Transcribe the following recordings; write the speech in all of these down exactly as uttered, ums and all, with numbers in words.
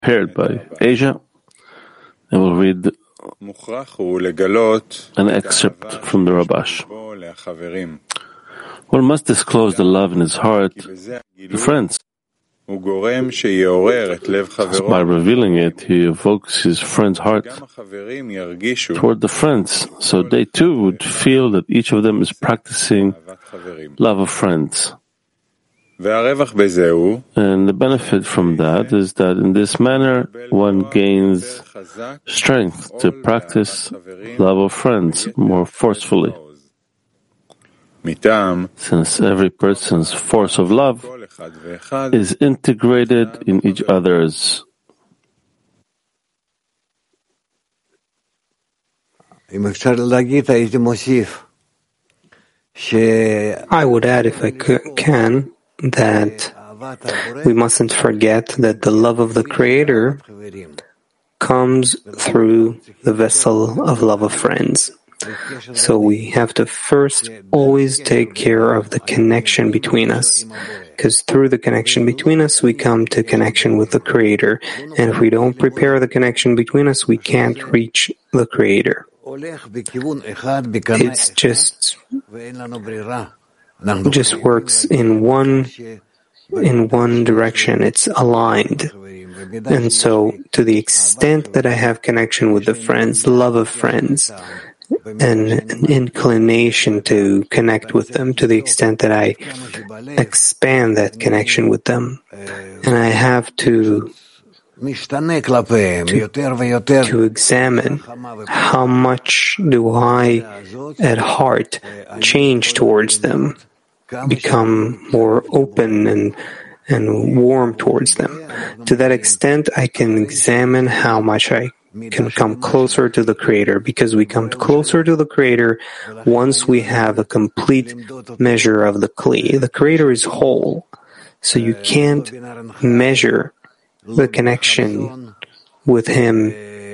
prepared by Asia. I will read an excerpt from the Rabash. One must disclose the love in his heart to friends. By revealing it, he evokes his friend's heart toward the friends, so they too would feel that each of them is practicing love of friends. And the benefit from that is that in this manner one gains strength to practice love of friends more forcefully. Since every person's force of love is integrated in each other's. I would add, if I can, that we mustn't forget that the love of the Creator comes through the vessel of love of friends. So we have to first always take care of the connection between us, because through the connection between us we come to connection with the Creator, and if we don't prepare the connection between us, we can't reach the Creator. It's just it just works in one in one direction. It's aligned. And so to the extent that I have connection with the friends, love of friends, and an inclination to connect with them, to the extent that I expand that connection with them, and I have to To, to examine how much do I at heart change towards them, become more open and and warm towards them. To that extent, I can examine how much I can come closer to the Creator, because we come closer to the Creator once we have a complete measure of the Kli. The Creator is whole, so you can't measure the connection with Him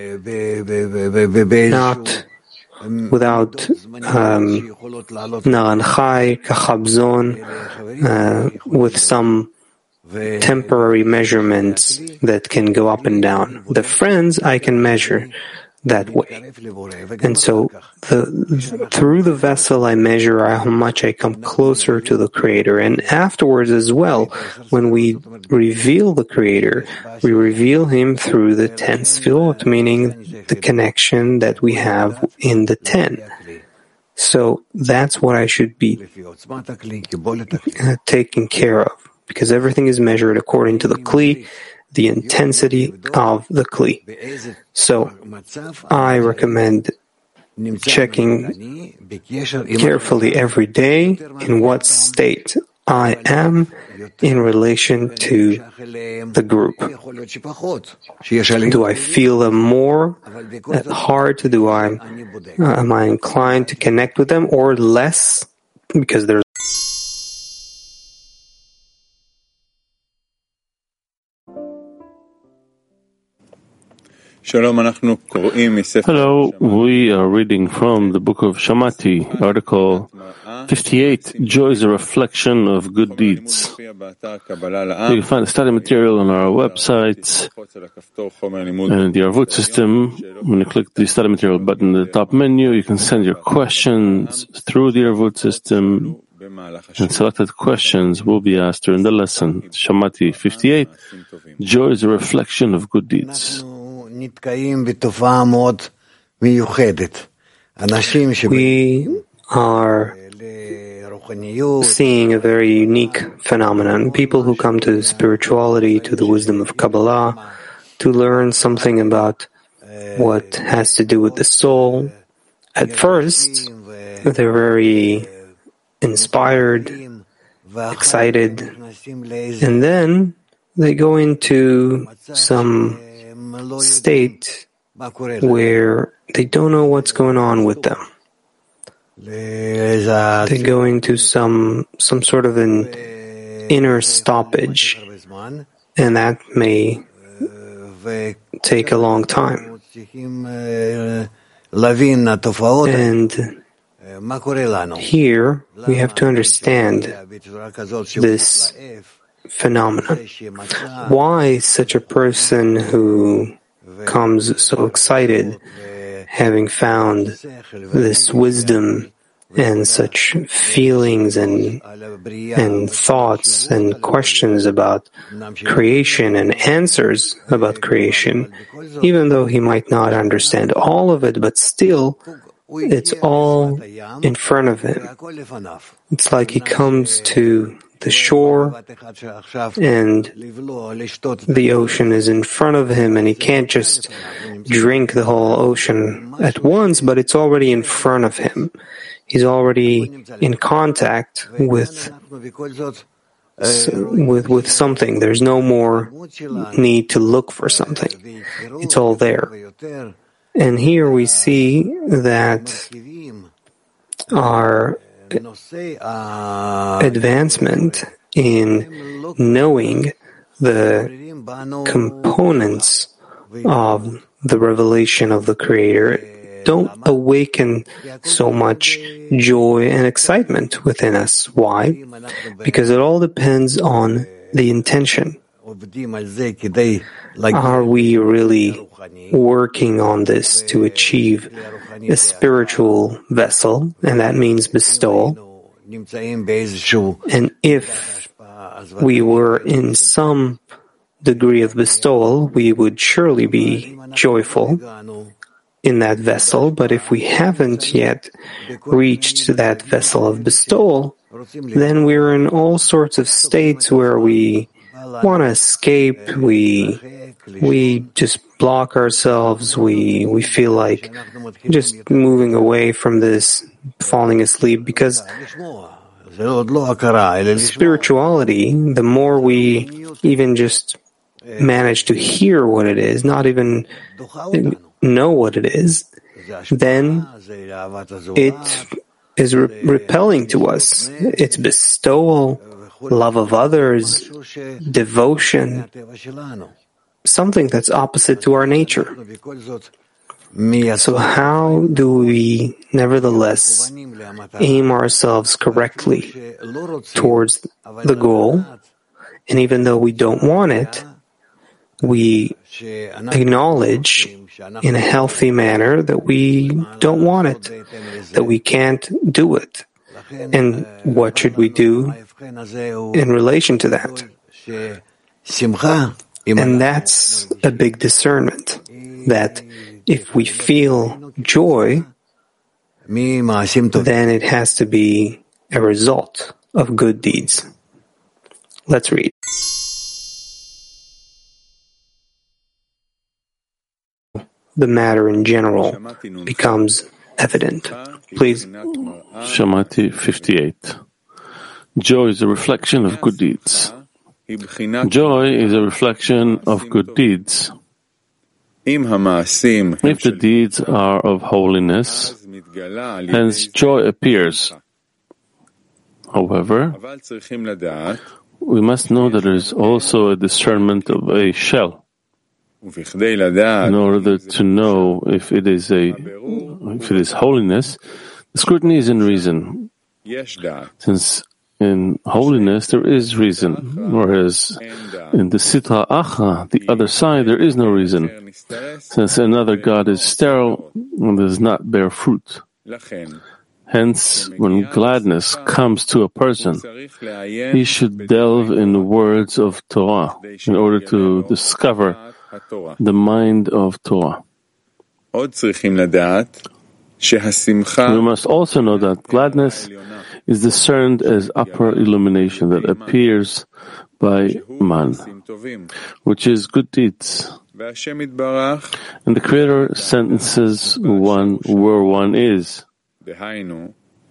not without um, Naranchai, Kachabzon, uh, with some temporary measurements that can go up and down. The friends I can measure that way. And so the, through the vessel I measure how much I come closer to the Creator. And afterwards as well, when we reveal the Creator, we reveal Him through the ten Sfirot, meaning the connection that we have in the ten. So that's what I should be uh, taking care of, because everything is measured according to the Kli, the intensity of the Kli. So I recommend checking carefully every day in what state I am in relation to the group. Do I feel them more at heart? Do I, uh, am I inclined to connect with them, or less because there's Hello, we are reading from the book of Shamati, article fifty-eight, Joy is a reflection of good deeds. You can find the study material on our website and the Arvut system. When you click the study material button in the top menu, you can send your questions through the Arvut system, and selected questions will be asked during the lesson. Shamati fifty-eight, Joy is a reflection of good deeds. We are seeing a very unique phenomenon. People who come to spirituality, to the wisdom of Kabbalah, to learn something about what has to do with the soul. At first, they're very inspired, excited, and then they go into some state where they don't know what's going on with them. They go into some some sort of an inner stoppage, and that may take a long time. And here we have to understand this phenomenon. Why such a person who comes so excited, having found this wisdom and such feelings and and thoughts and questions about creation and answers about creation, even though he might not understand all of it, but still it's all in front of him. It's like he comes to the shore and the ocean is in front of him, and he can't just drink the whole ocean at once, but it's already in front of him. He's already in contact with with with something. There's no more need to look for something. It's all there. And here we see that our advancement in knowing the components of the revelation of the Creator don't awaken so much joy and excitement within us. Why? Because it all depends on the intention. Are we really working on this to achieve a spiritual vessel, and that means bestowal? And if we were in some degree of bestowal, we would surely be joyful in that vessel. But if we haven't yet reached that vessel of bestowal, then we're in all sorts of states where we want to escape, we we just block ourselves, we we feel like just moving away from this, falling asleep, because spirituality, the more we even just manage to hear what it is, not even know what it is, then it is re- repelling to us. It's bestowal, love of others, devotion, something that's opposite to our nature. So how do we nevertheless aim ourselves correctly towards the goal? And even though we don't want it, we acknowledge in a healthy manner that we don't want it, that we can't do it. And what should we do in relation to that? And that's a big discernment, that if we feel joy, then it has to be a result of good deeds. Let's read. The matter in general becomes evident. Please. Shamati fifty-eight. Joy is a reflection of good deeds. Joy is a reflection of good deeds. If the deeds are of holiness, hence joy appears. However, we must know that there is also a discernment of a shell. In order to know if it is a if it is holiness, the scrutiny is in reason. Since in holiness there is reason, whereas in the Sitra Achra, the other side, there is no reason. Since another God is sterile and does not bear fruit. Hence, when gladness comes to a person, he should delve in the words of Torah in order to discover the mind of Torah. We must also know that gladness is discerned as upper illumination that appears by man, which is good deeds. And the Creator sentences one where one is. In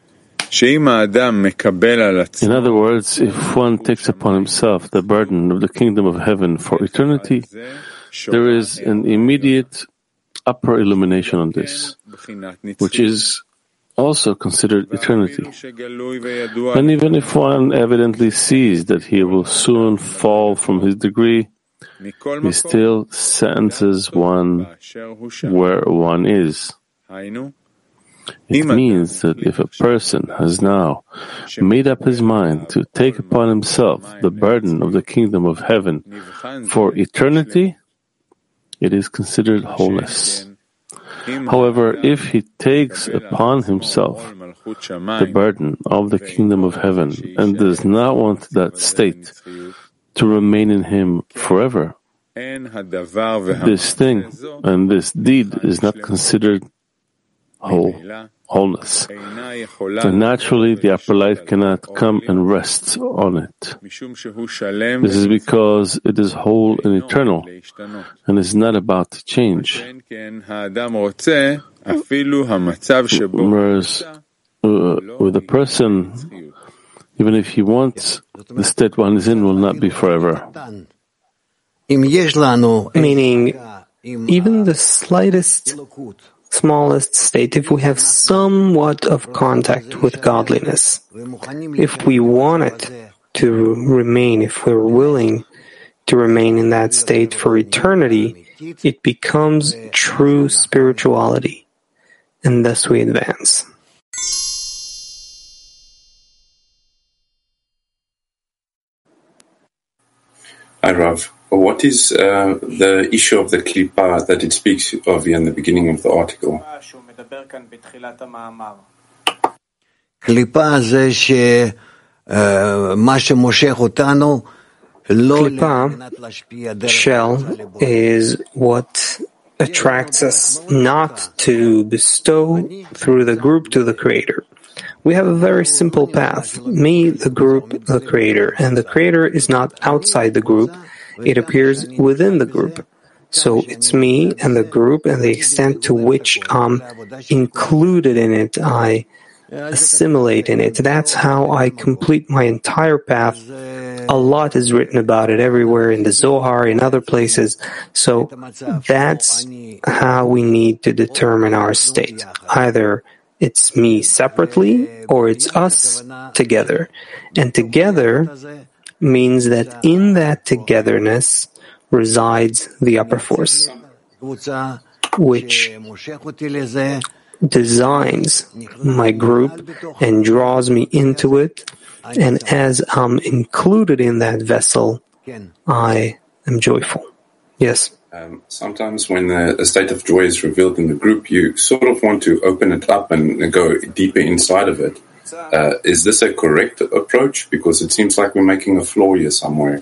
other words, if one takes upon himself the burden of the kingdom of heaven for eternity, there is an immediate upper illumination on this, which is also considered eternity. And even if one evidently sees that he will soon fall from his degree, he still sentences one where one is. It means that if a person has now made up his mind to take upon himself the burden of the kingdom of heaven for eternity, it is considered wholeness. However, if he takes upon himself the burden of the kingdom of heaven and does not want that state to remain in him forever, this thing and this deed is not considered whole, wholeness. So naturally, the upper light cannot come and rest on it. This is because it is whole and eternal, and is not about to change. Whereas uh, with a person, even if he wants, the state one is in will not be forever. Meaning, even the slightest, smallest state, if we have somewhat of contact with godliness, if we want it to remain, if we're willing to remain in that state for eternity, it becomes true spirituality, and thus we advance. Hi, Rav. What is uh, the issue of the klipa that it speaks of in the beginning of the article? Klipa shell is what attracts us not to bestow through the group to the Creator. We have a very simple path. Me, the group, the Creator. And the Creator is not outside the group. It appears within the group. So it's me and the group and the extent to which I'm included in it, I assimilate in it. That's how I complete my entire path. A lot is written about it everywhere in the Zohar, in other places. So that's how we need to determine our state. Either it's me separately or it's us together. And together means that in that togetherness resides the upper force, which designs my group and draws me into it, and as I'm included in that vessel, I am joyful. Yes? Um, sometimes when the, a state of joy is revealed in the group, you sort of want to open it up and, and go deeper inside of it. Uh, is this a correct approach? Because it seems like we're making a flaw here somewhere.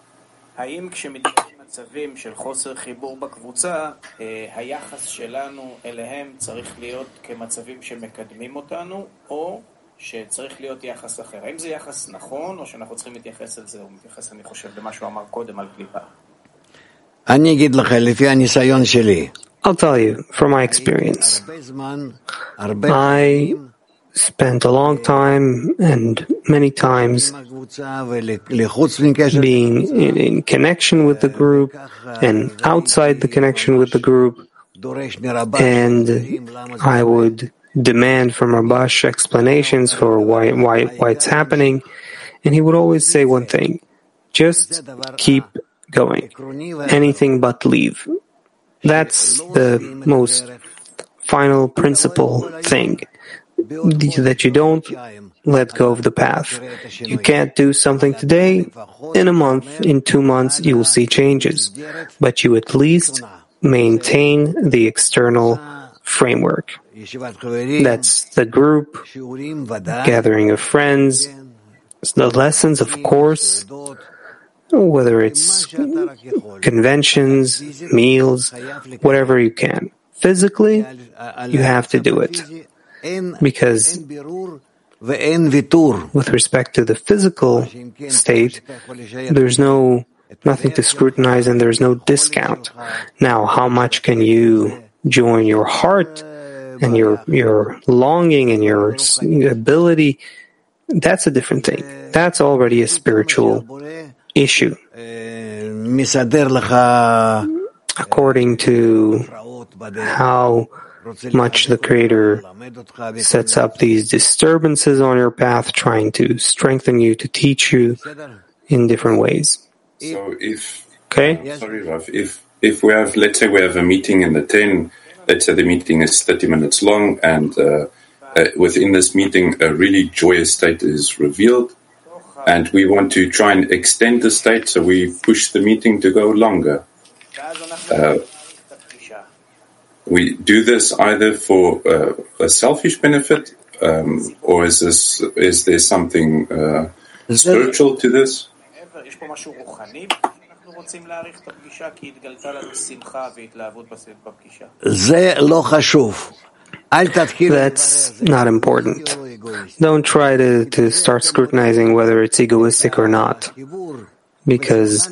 מצבים של חוסר חיבור בקבוצה, היחס שלנו אליהם צריך להיות כמצבים שמקדמים אותנו, או שצריך להיות יחס אחר. האם זה יחס נכון, או שאנחנו צריכים להתייחס על זה, או מתייחס, אני חושב, למה שהוא אמר קודם על קליפה? אני אגיד לך, לפי הניסיון שלי. I'll tell you, from my experience. I spent a long time and many times being in, in connection with the group and outside the connection with the group, and I would demand from Rabash explanations for why, why, why it's happening, and he would always say one thing: just keep going, anything but leave. That's the most final principle thing, that you don't let go of the path. You can't do something today. In a month, in two months, you will see changes. But you at least maintain the external framework. That's the group, gathering of friends, the lessons, of course, whether it's conventions, meals, whatever you can. Physically, you have to do it. Because with respect to the physical state, there's no nothing to scrutinize and there's no discount. Now, how much can you join your heart and your your longing and your ability? That's a different thing. That's already a spiritual issue. According to how much the Creator sets up these disturbances on your path, trying to strengthen you, to teach you in different ways. So if, okay? uh, sorry, Rav, if, if we have, let's say we have a meeting in the ten let's say the meeting is thirty minutes long, and uh, uh, within this meeting, a really joyous state is revealed, and we want to try and extend the state, so we push the meeting to go longer. Uh, we do this either for uh, a selfish benefit, um, or is this is there something uh, spiritual to this? That's not important. Don't try to, to start scrutinizing whether it's egoistic or not, because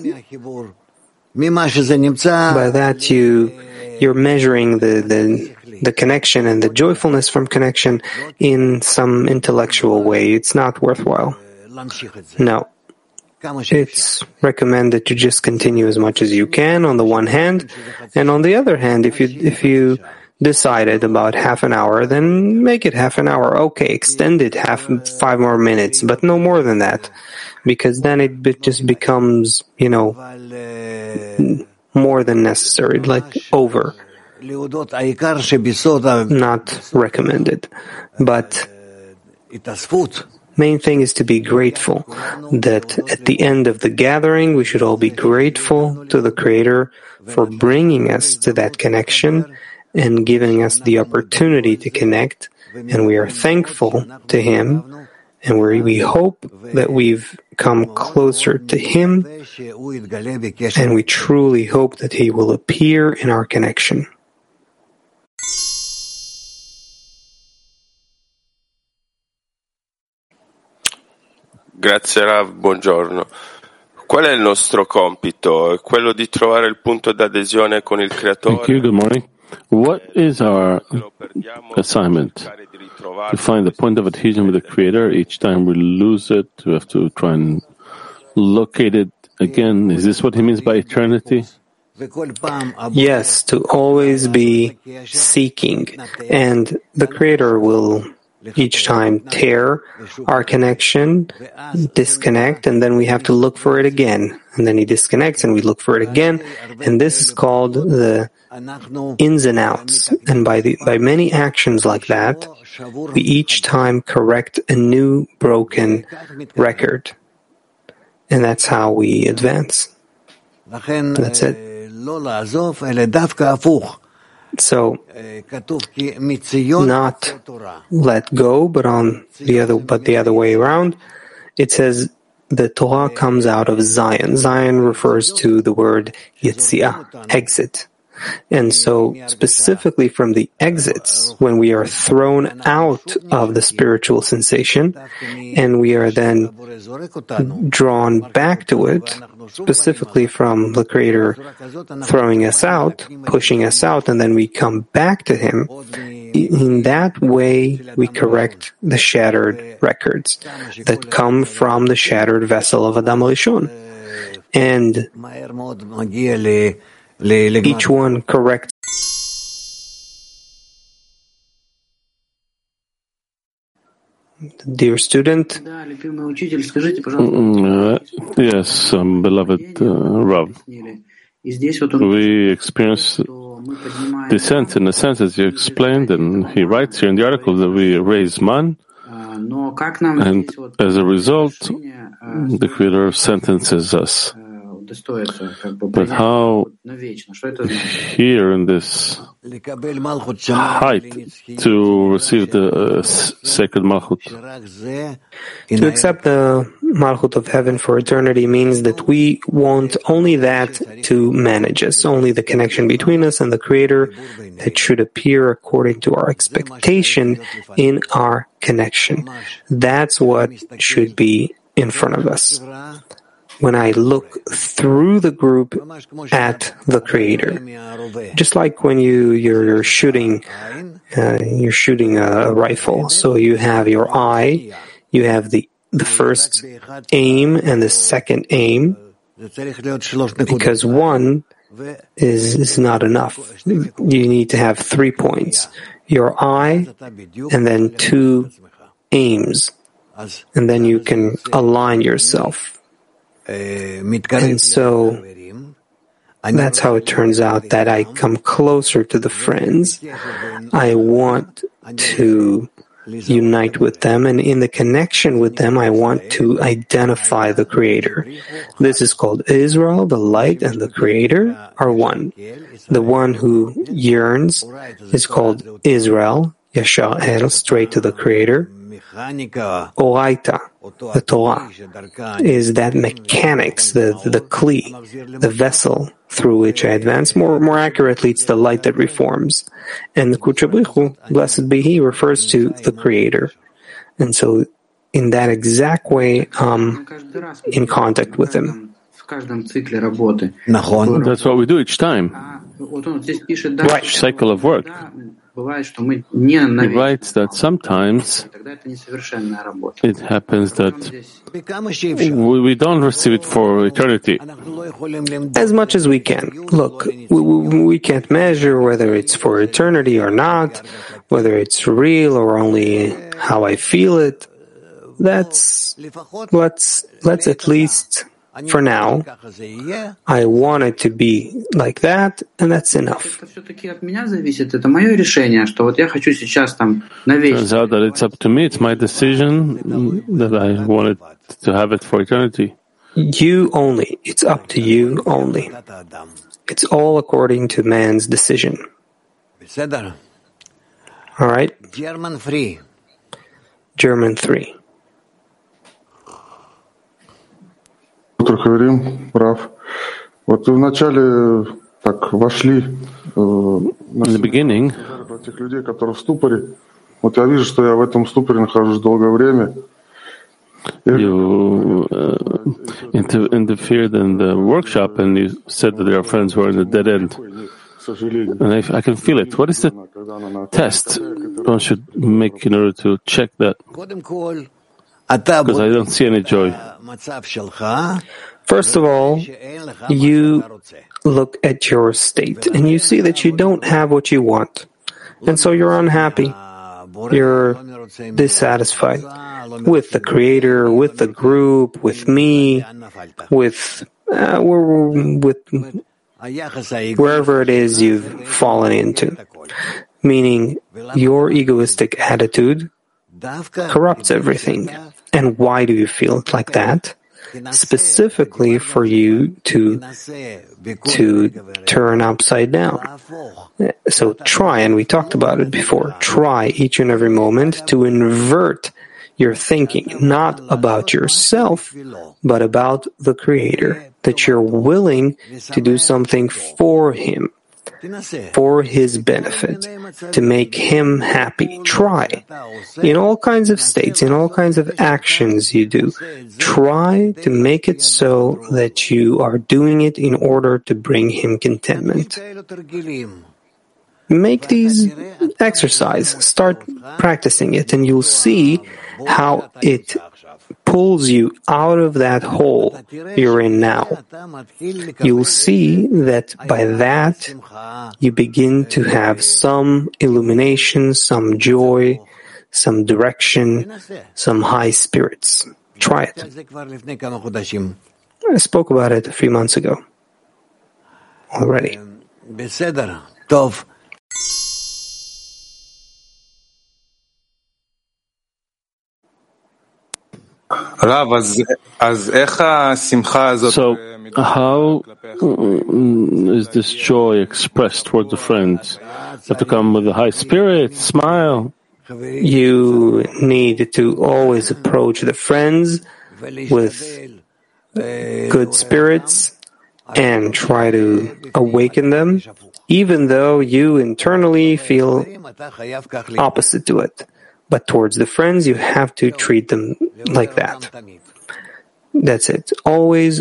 by that you you're measuring the, the the connection and the joyfulness from connection in some intellectual way. It's not worthwhile. No. It's recommended to just continue as much as you can on the one hand, and on the other hand, if you if you decided about half an hour, then make it half an hour. Okay, extend it half five more minutes, but no more than that, because then it be, just becomes, you know, more than necessary, like over. Not recommended, but main thing is to be grateful, that at the end of the gathering we should all be grateful to the Creator for bringing us to that connection and giving us the opportunity to connect, and we are thankful to Him, and we we hope that we've come closer to Him, and we truly hope that He will appear in our connection. Grazie Rav, buongiorno. Qual è il nostro compito? È quello di trovare il punto d'adesione con il Creatore? Thank you, good morning. What is our assignment? To find the point of adhesion with the Creator. Each time we lose it, we have to try and locate it again. Is this what he means by eternity? Yes, to always be seeking, and the Creator will each time tear our connection, disconnect, and then we have to look for it again. And then he disconnects and we look for it again. And this is called the ins and outs. And by the, by many actions like that, we each time correct a new broken record. And that's how we advance. That's it. So, not let go, but on the other, but the other way around. It says the Torah comes out of Zion. Zion refers to the word Yetziah, exit. And so, specifically from the exits, when we are thrown out of the spiritual sensation, and we are then drawn back to it, specifically from the Creator throwing us out, pushing us out, and then we come back to Him, in that way we correct the shattered records that come from the shattered vessel of Adam HaRishon. And each one corrects. Dear student. Uh, yes, um, beloved uh, Rav. We experience descent in a sense, as you explained, and he writes here in the article that we raise man, and as a result, the Creator sentences us. But how here in this height to receive the uh, sacred Malchut? To accept the Malchut of heaven for eternity means that we want only that to manage us, only the connection between us and the Creator that should appear according to our expectation in our connection. That's what should be in front of us. When I look through the group at the Creator, just like when you you're shooting, uh, you're shooting a rifle. So you have your eye, you have the the first aim and the second aim, because one is is not enough. You need to have three points: your eye, and then two aims, and then you can align yourself. And so, That's how it turns out that I come closer to the friends. I want to unite with them, and in the connection with them, I want to identify the Creator. This is called Israel. The light and the Creator are one. The one who yearns is called Israel, Yashar El, straight to the Creator. Oraita, the Torah, is that mechanics, the, the kli, the vessel through which I advance. More, more accurately, it's the light that reforms. And the Kutcha B'Chu, blessed be He, refers to the Creator. And so, in that exact way, um, in contact with Him. That's what we do each time. Right. Each cycle of work. He writes that sometimes it happens that we don't receive it for eternity. As much as we can. Look, we, we can't measure whether it's for eternity or not, whether it's real or only how I feel it. That's, let's, let's at least, for now, I want it to be like that, and that's enough. Turns out that it's up to me, it's my decision that I wanted to have it for eternity. You only. It's up to you only. It's all according to man's decision. All right? German three. German three. Говорим, прав. Вот вы вначале так вошли In the beginning, этих людей, которые в ступоре. Вот я вижу, что я в этом ступоре нахожусь долгое время. You uh, inter- interfered in the workshop and you said that there are friends who are in the dead end. And I, I can feel it. What is the test one should make in order to check that? Because I don't see any joy. First of all, you look at your state and you see that you don't have what you want. And so you're unhappy. You're dissatisfied with the Creator, with the group, with me, with, uh, with wherever it is you've fallen into. Meaning, your egoistic attitude corrupts everything. And why do you feel like that? Specifically for you to to turn upside down. So try, and we talked about it before, try each and every moment to invert your thinking, not about yourself, but about the Creator, that you're willing to do something for Him, for His benefit, to make Him happy. Try. In all kinds of states, in all kinds of actions you do, try to make it so that you are doing it in order to bring Him contentment. Make these exercise, start practicing it, and you'll see how it pulls you out of that hole you're in now. You'll see that by that you begin to have some illumination, some joy, some direction, some high spirits. Try it. I spoke about it a few months ago already. So, how is this joy expressed towards the friends? You have to come with a high spirit, smile. You need to always approach the friends with good spirits and try to awaken them, even though you internally feel opposite to it. But towards the friends, you have to treat them like that. That's it. Always.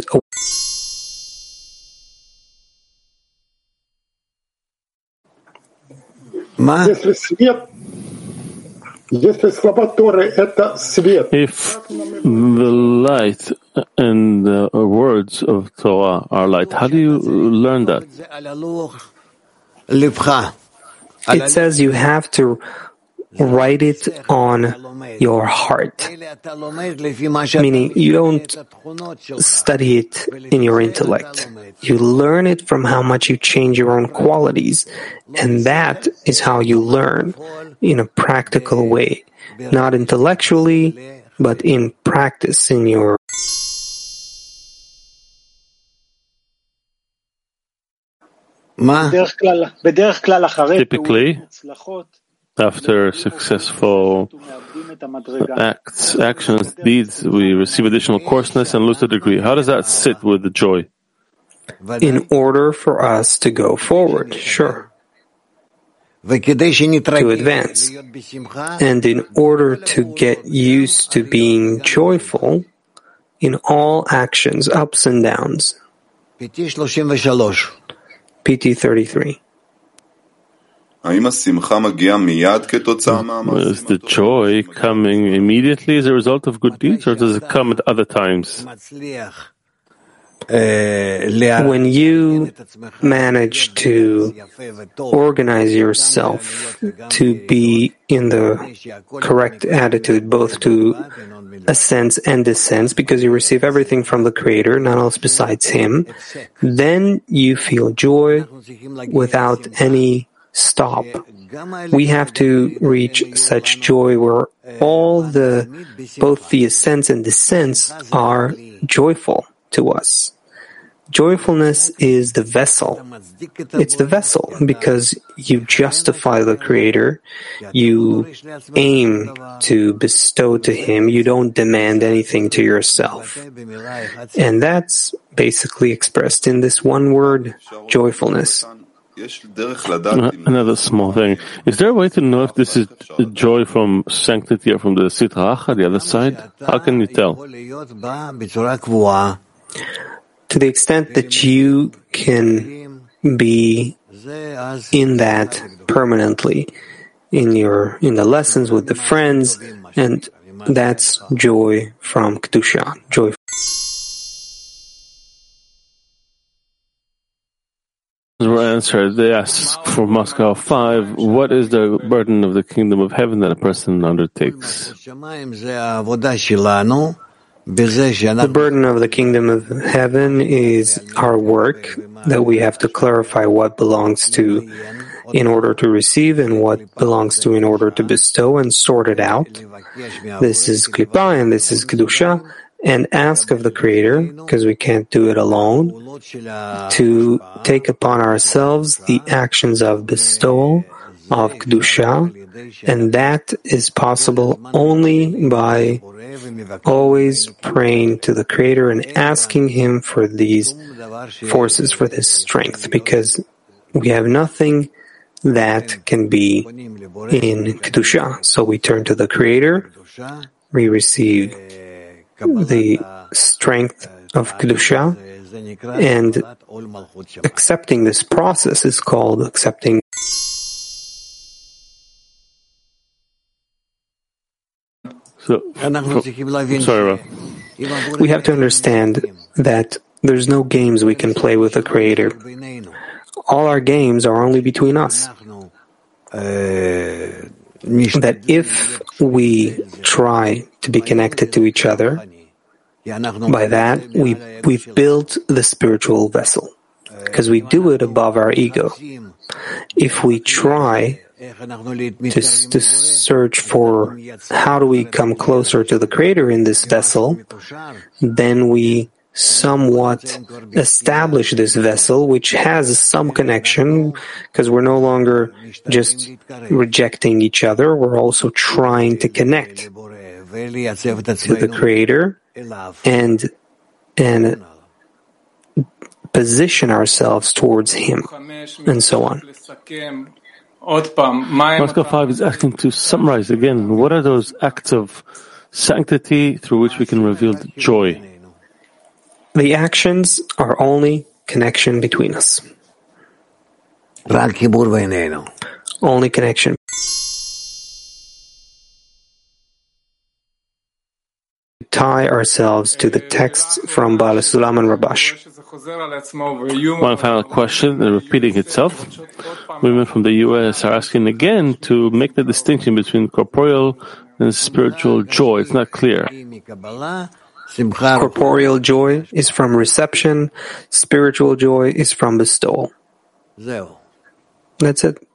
If the light and the words of Torah are light, how do you learn that? It says you have to write it on your heart. Meaning, you don't study it in your intellect. You learn it from how much you change your own qualities. And that is how you learn in a practical way. Not intellectually, but in practice, in your Typically, after successful acts, actions, deeds, we receive additional coarseness and lose the degree. How does that sit with the joy? In order for us to go forward, sure, to advance. And in order to get used to being joyful in all actions, ups and downs. P T thirty-three. Is the joy coming immediately as a result of good deeds, or does it come at other times? When you manage to organize yourself to be in the correct attitude, both to ascends and descends, because you receive everything from the Creator, none else besides Him, then you feel joy without any stop. We have to reach such joy where all the, both the ascents and descents are joyful to us. Joyfulness is the vessel. It's the vessel because you justify the Creator, you aim to bestow to Him, you don't demand anything to yourself. And that's basically expressed in this one word, joyfulness. Another small thing. Is there a way to know if this is joy from sanctity or from the Sitra Achra, the other side? How can you tell? To the extent that you can be in that permanently, in your in the lessons with the friends, and that's joy from Kedusha, joy. Answer. They ask for Moscow five, what is the burden of the kingdom of heaven that a person undertakes? The burden of the kingdom of heaven is our work, that we have to clarify what belongs to in order to receive and what belongs to in order to bestow, and sort it out. This is Klipa and this is Kedusha, and ask of the Creator, because we can't do it alone, to take upon ourselves the actions of bestowal, of Kedusha, and that is possible only by always praying to the Creator and asking Him for these forces, for this strength, because we have nothing that can be in Kedusha. So we turn to the Creator, we receive the strength of Kedusha, and accepting this process is called accepting. So, for, sorry, Rav. We have to understand that there's no games we can play with the Creator. All our games are only between us. That if we try to be connected to each other, by that we, we've built the spiritual vessel, because we do it above our ego. If we try to, to search for how do we come closer to the Creator in this vessel, then we somewhat establish this vessel, which has some connection, because we're no longer just rejecting each other, we're also trying to connect to the Creator and and position ourselves towards Him, and so on. Moscow five is asking to summarize again, what are those acts of sanctity through which we can reveal the joy? The actions are only connection between us. Only connection. tie ourselves to the texts from Baal Sulam and Rabash. One final question, and repeating itself. Women from the U S are asking again to make the distinction between corporeal and spiritual joy. It's not clear. Corporeal joy is from reception, spiritual joy is from bestowal. That's it.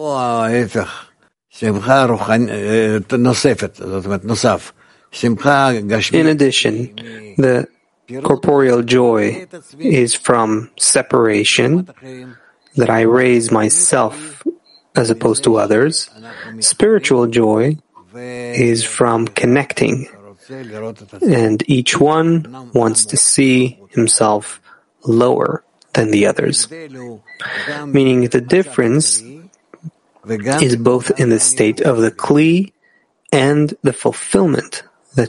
In addition, the corporeal joy is from separation, that I raise myself as opposed to others. Spiritual joy is from connecting, and each one wants to see himself lower than the others. Meaning the difference is both in the state of the Kli and the fulfillment. That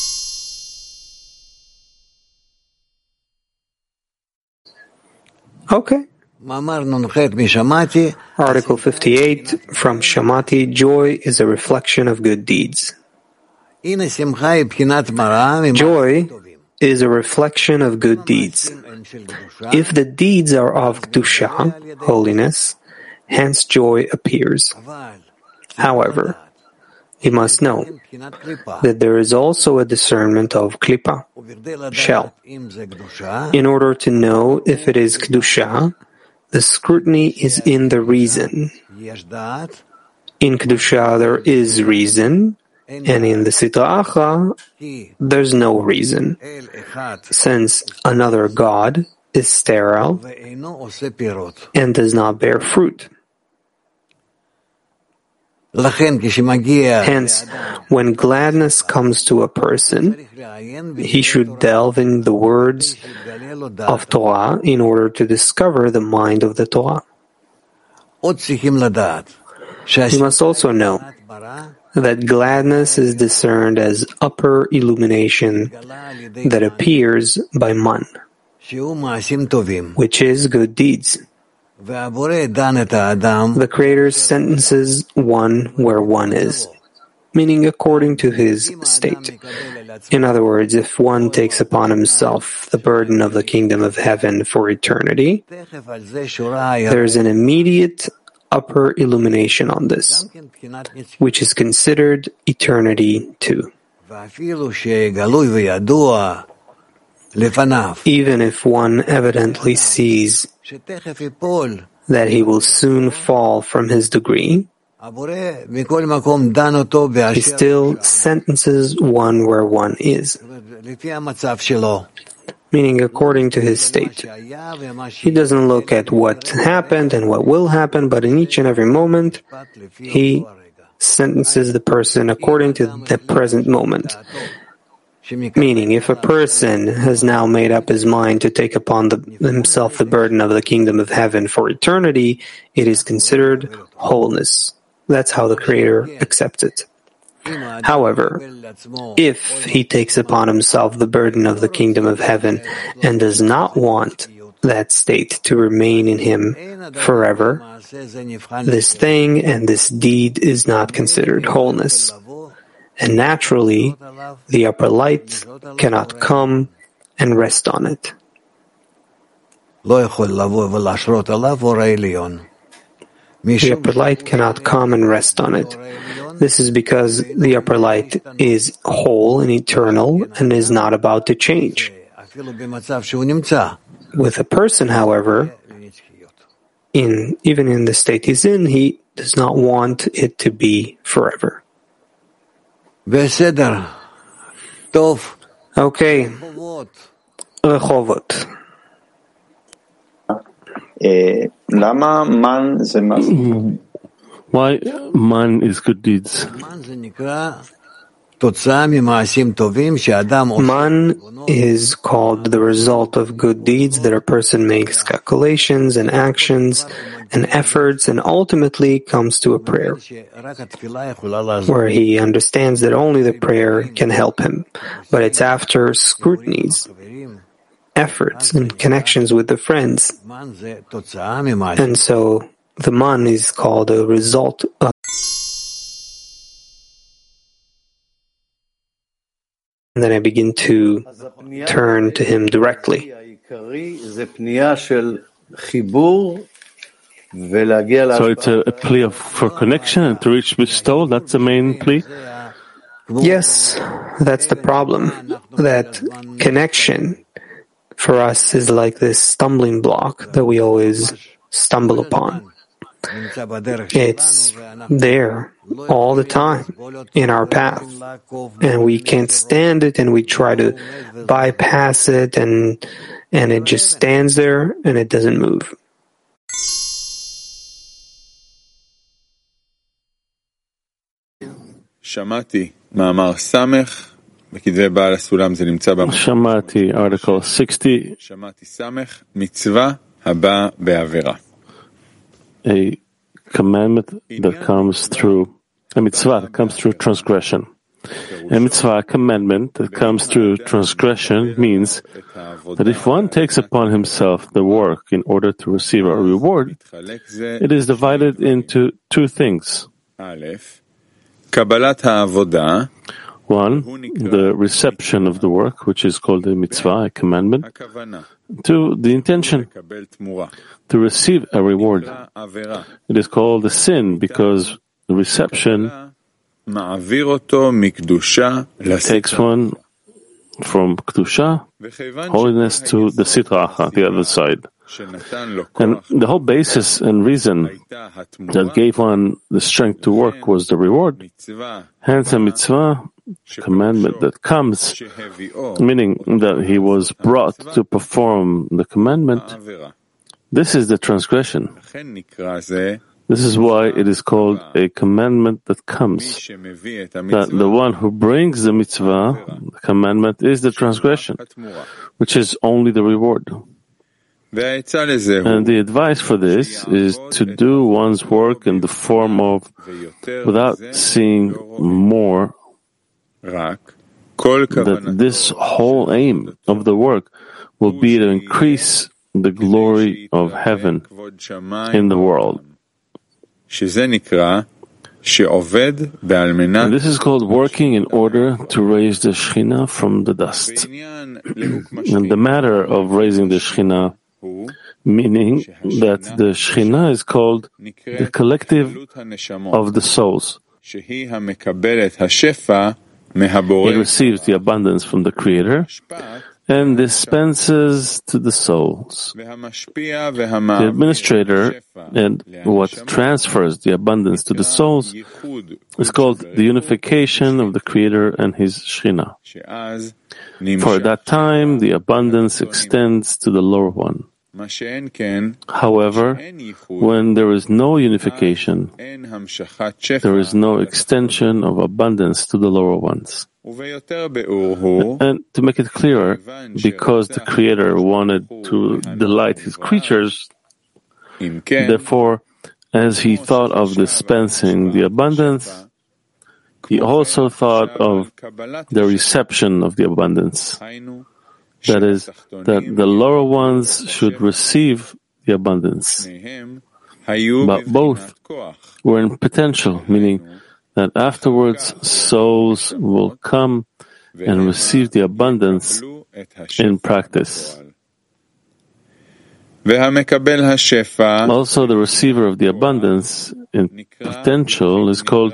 Okay. Article fifty-eight from Shamati, joy is a reflection of good deeds. Joy is a reflection of good deeds. If the deeds are of Kedusha, holiness, hence joy appears. However, you must know that there is also a discernment of Klippa, shell. In order to know if it is Kedusha, the scrutiny is in the reason. In Kedusha there is reason, and in the Sitra Achra there's no reason, since another God is sterile and does not bear fruit. Hence, when gladness comes to a person, he should delve in the words of Torah in order to discover the mind of the Torah. You must also know that gladness is discerned as upper illumination that appears by man, which is good deeds. The Creator sentences one where one is, meaning according to his state. In other words, if one takes upon himself the burden of the kingdom of heaven for eternity, there is an immediate upper illumination on this, which is considered eternity too. Even if one evidently sees that he will soon fall from his degree, he still sentences one where one is, meaning according to his state. He doesn't look at what happened and what will happen, but in each and every moment, he sentences the person according to the present moment. Meaning, if a person has now made up his mind to take upon the, himself the burden of the kingdom of heaven for eternity, it is considered wholeness. That's how the Creator accepts it. However, if he takes upon himself the burden of the kingdom of heaven and does not want that state to remain in him forever, this thing and this deed is not considered wholeness. And naturally, the upper light cannot come and rest on it. The upper light cannot come and rest on it. This is because the upper light is whole and eternal and is not about to change. With a person, however, in even in the state he's in, he does not want it to be forever. Okay. Rehovot. Why man is good deeds? Man is called the result of good deeds that a person makes calculations and actions and efforts and ultimately comes to a prayer, where he understands that only the prayer can help him. But it's after scrutinies, efforts, and connections with the friends. And so the man is called a result of and then I begin to turn to Him directly. So it's a, a plea of, for connection and to reach bestowal. That's the main plea? Yes, that's the problem. That connection for us is like this stumbling block that we always stumble upon. It's there all the time in our path, and we can't stand it, and we try to bypass it, and and it just stands there and it doesn't move. שמעתי, מאמר סמך, בכתבי בעל הסולם זה נמצא במקום. שמעתי, article sixty. שמעתי סמך, מצווה הבאה בעבירה. A commandment that comes through, a mitzvah that comes through transgression. A mitzvah, a commandment that comes through transgression, means that if one takes upon himself the work in order to receive a reward, it is divided into two things. One, the reception of the work, which is called a mitzvah, a commandment. Two, the intention, to receive a reward. It is called a sin because the reception takes one from kedusha, holiness, to the sitra achra, the other side. And the whole basis and reason that gave one the strength to work was the reward. Hence a mitzvah, commandment that comes, meaning that he was brought to perform the commandment. This is the transgression. This is why it is called a commandment that comes. That the one who brings the mitzvah, the commandment, is the transgression, which is only the reward. And the advice for this is to do one's work in the form of, without seeing more, that this whole aim of the work will be to increase the glory of heaven in the world. And this is called working in order to raise the Shekhinah from the dust. And the matter of raising the Shekhinah, meaning that the Shekhinah is called the collective of the souls. It receives the abundance from the Creator and dispenses to the souls. The administrator and what transfers the abundance to the souls is called the unification of the Creator and His Shekhinah. For at that time, the abundance extends to the lower one. However, when there is no unification, there is no extension of abundance to the lower ones. And to make it clearer, because the Creator wanted to delight His creatures, therefore, as He thought of dispensing the abundance, He also thought of the reception of the abundance. That is, that the lower ones should receive the abundance. But both were in potential, meaning that afterwards souls will come and receive the abundance in practice. Also, the receiver of the abundance in potential is called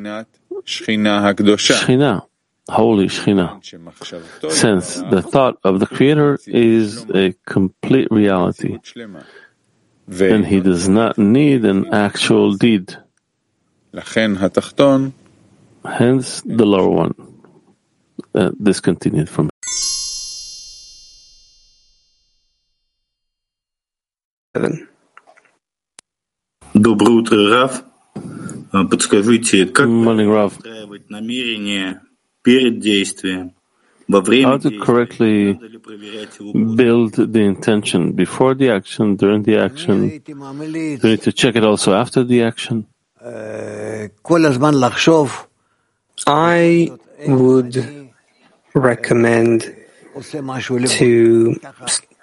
Shekhinah, Holy Shekhinah, since the thought of the Creator is a complete reality, and He does not need an actual deed. Hence the lower one. Uh, discontinued from Доброе утро, Рав. Подскажите, как выстраивать намерение перед действием? Во время How to correctly build the intention before the action, during the action. Do you need to check it also after the action? I would recommend to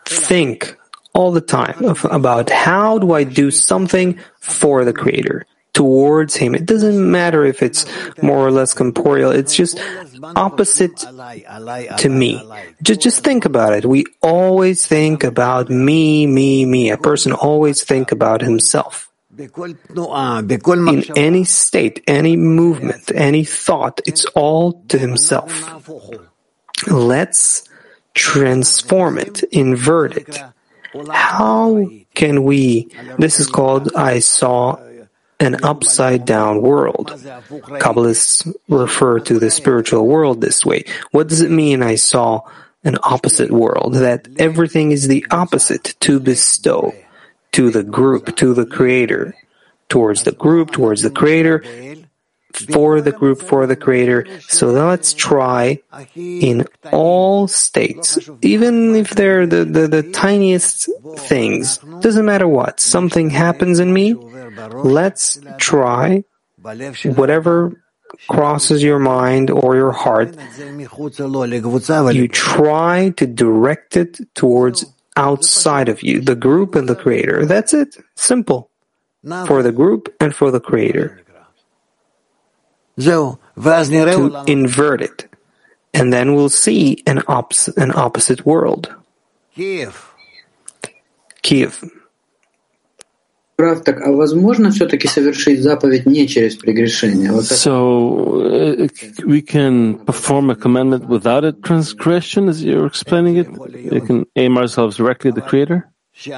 think all the time of, about how do I do something for the Creator, towards him. It doesn't matter if it's more or less corporeal. It's just opposite to me. Just, just think about it. We always think about me, me, me. A person always think about himself. In any state, any movement, any thought, it's all to himself. Let's transform it, invert it. How can we? This is called I saw an upside-down world. Kabbalists refer to the spiritual world this way. What does it mean I saw an opposite world? That everything is the opposite, to bestow, to the group, to the Creator, towards the group, towards the Creator, for the group, for the Creator. So let's try in all states, even if they're the, the, the tiniest things, doesn't matter what, something happens in me, let's try whatever crosses your mind or your heart, you try to direct it towards outside of you, the group and the Creator. That's it. Simple. For the group and for the Creator. To invert it. And then we'll see an, ops- an opposite world. Kiev. Kiev. Прав, так, а возможно все-таки совершить заповедь не через прегрешение? Вот so, uh, we can perform a commandment without a transgression, as you're explaining it? We can aim ourselves directly at the Creator?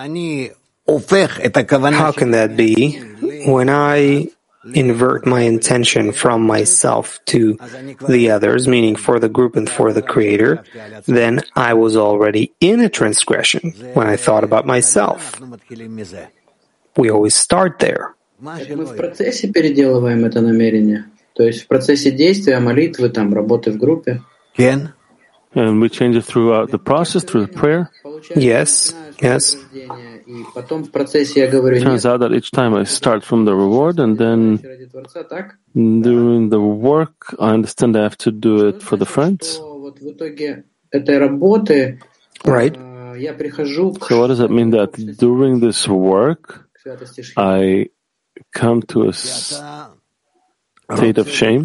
How can that be? When I invert my intention from myself to the others, meaning for the group and for the Creator, then I was already in a transgression when I thought about myself. We always start there. Мы в процессе переделываем это намерение. То есть в процессе действия, молитвы, там, работы в группе. And we change it throughout the process, through the prayer? Yes, yes. И потом в процессе я говорю, it turns out that each time I start from the reward, and then during the work, I understand I have to do it for the friends. Вот в итоге этой работы, right. Я прихожу к... So what does that mean? That during this work, I come to a state of shame?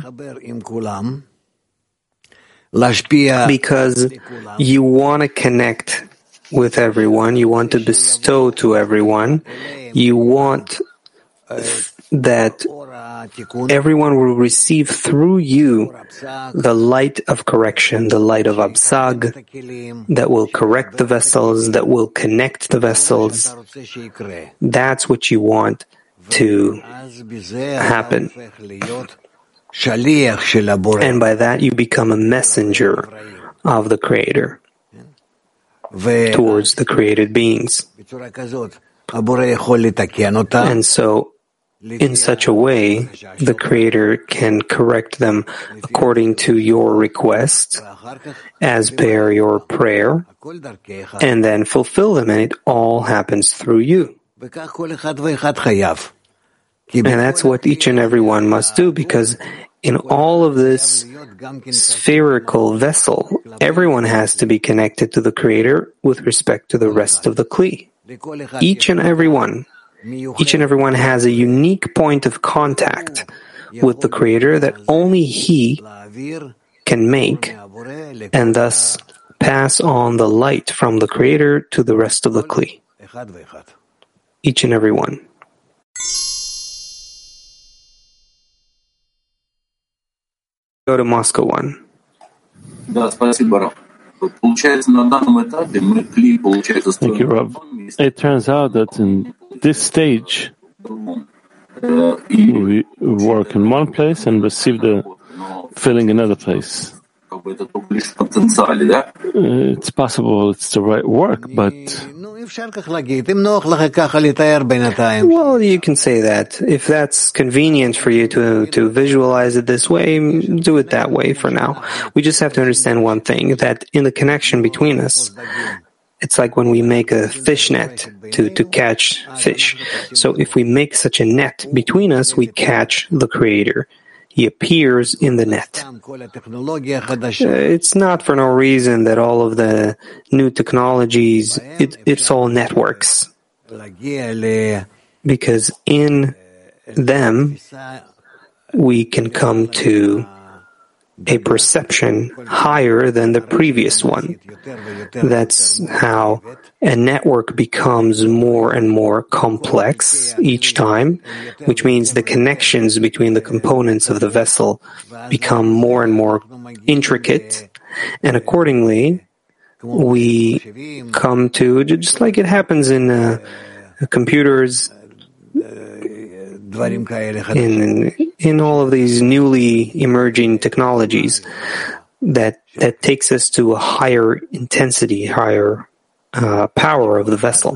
Because you want to connect with everyone, you want to bestow to everyone, you want that everyone will receive through you the light of correction, the light of Absag, that will correct the vessels, that will connect the vessels. That's what you want to happen. And by that you become a messenger of the Creator towards the created beings. And so, in such a way, the Creator can correct them according to your request, as per your prayer, and then fulfill them, and it all happens through you. And that's what each and every one must do, because in all of this spherical vessel, everyone has to be connected to the Creator with respect to the rest of the Kli. Each and every one. Each and every one has a unique point of contact with the Creator that only He can make, and thus pass on the light from the Creator to the rest of the Kli. Each and every one. Go to Moscow one. Thank you, Rav. It turns out that in this stage, we work in one place and receive the filling in another place. It's possible it's the right work, but... Well, you can say that. If that's convenient for you to, to visualize it this way, do it that way for now. We just have to understand one thing, that in the connection between us, it's like when we make a fish net to, to catch fish. So if we make such a net between us, we catch the Creator. He appears in the net. Uh, it's not for no reason that all of the new technologies, it, it's all networks. Because in them, we can come to a perception higher than the previous one. That's how a network becomes more and more complex each time, which means the connections between the components of the vessel become more and more intricate, and accordingly, we come to, just like it happens in uh, computers, in in all of these newly emerging technologies, that that takes us to a higher intensity, higher uh, power of the vessel.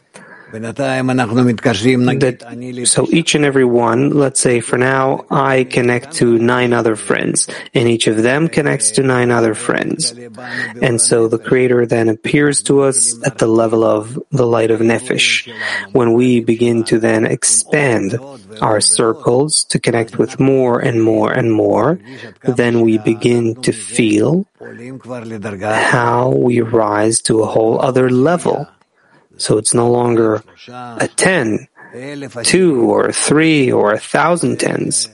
That, so each and every one, let's say for now, I connect to nine other friends, and each of them connects to nine other friends. And so the Creator then appears to us at the level of the light of Nefesh. When we begin to then expand our circles to connect with more and more and more, then we begin to feel how we rise to a whole other level. So it's no longer a ten, two, or three, or a thousand tens.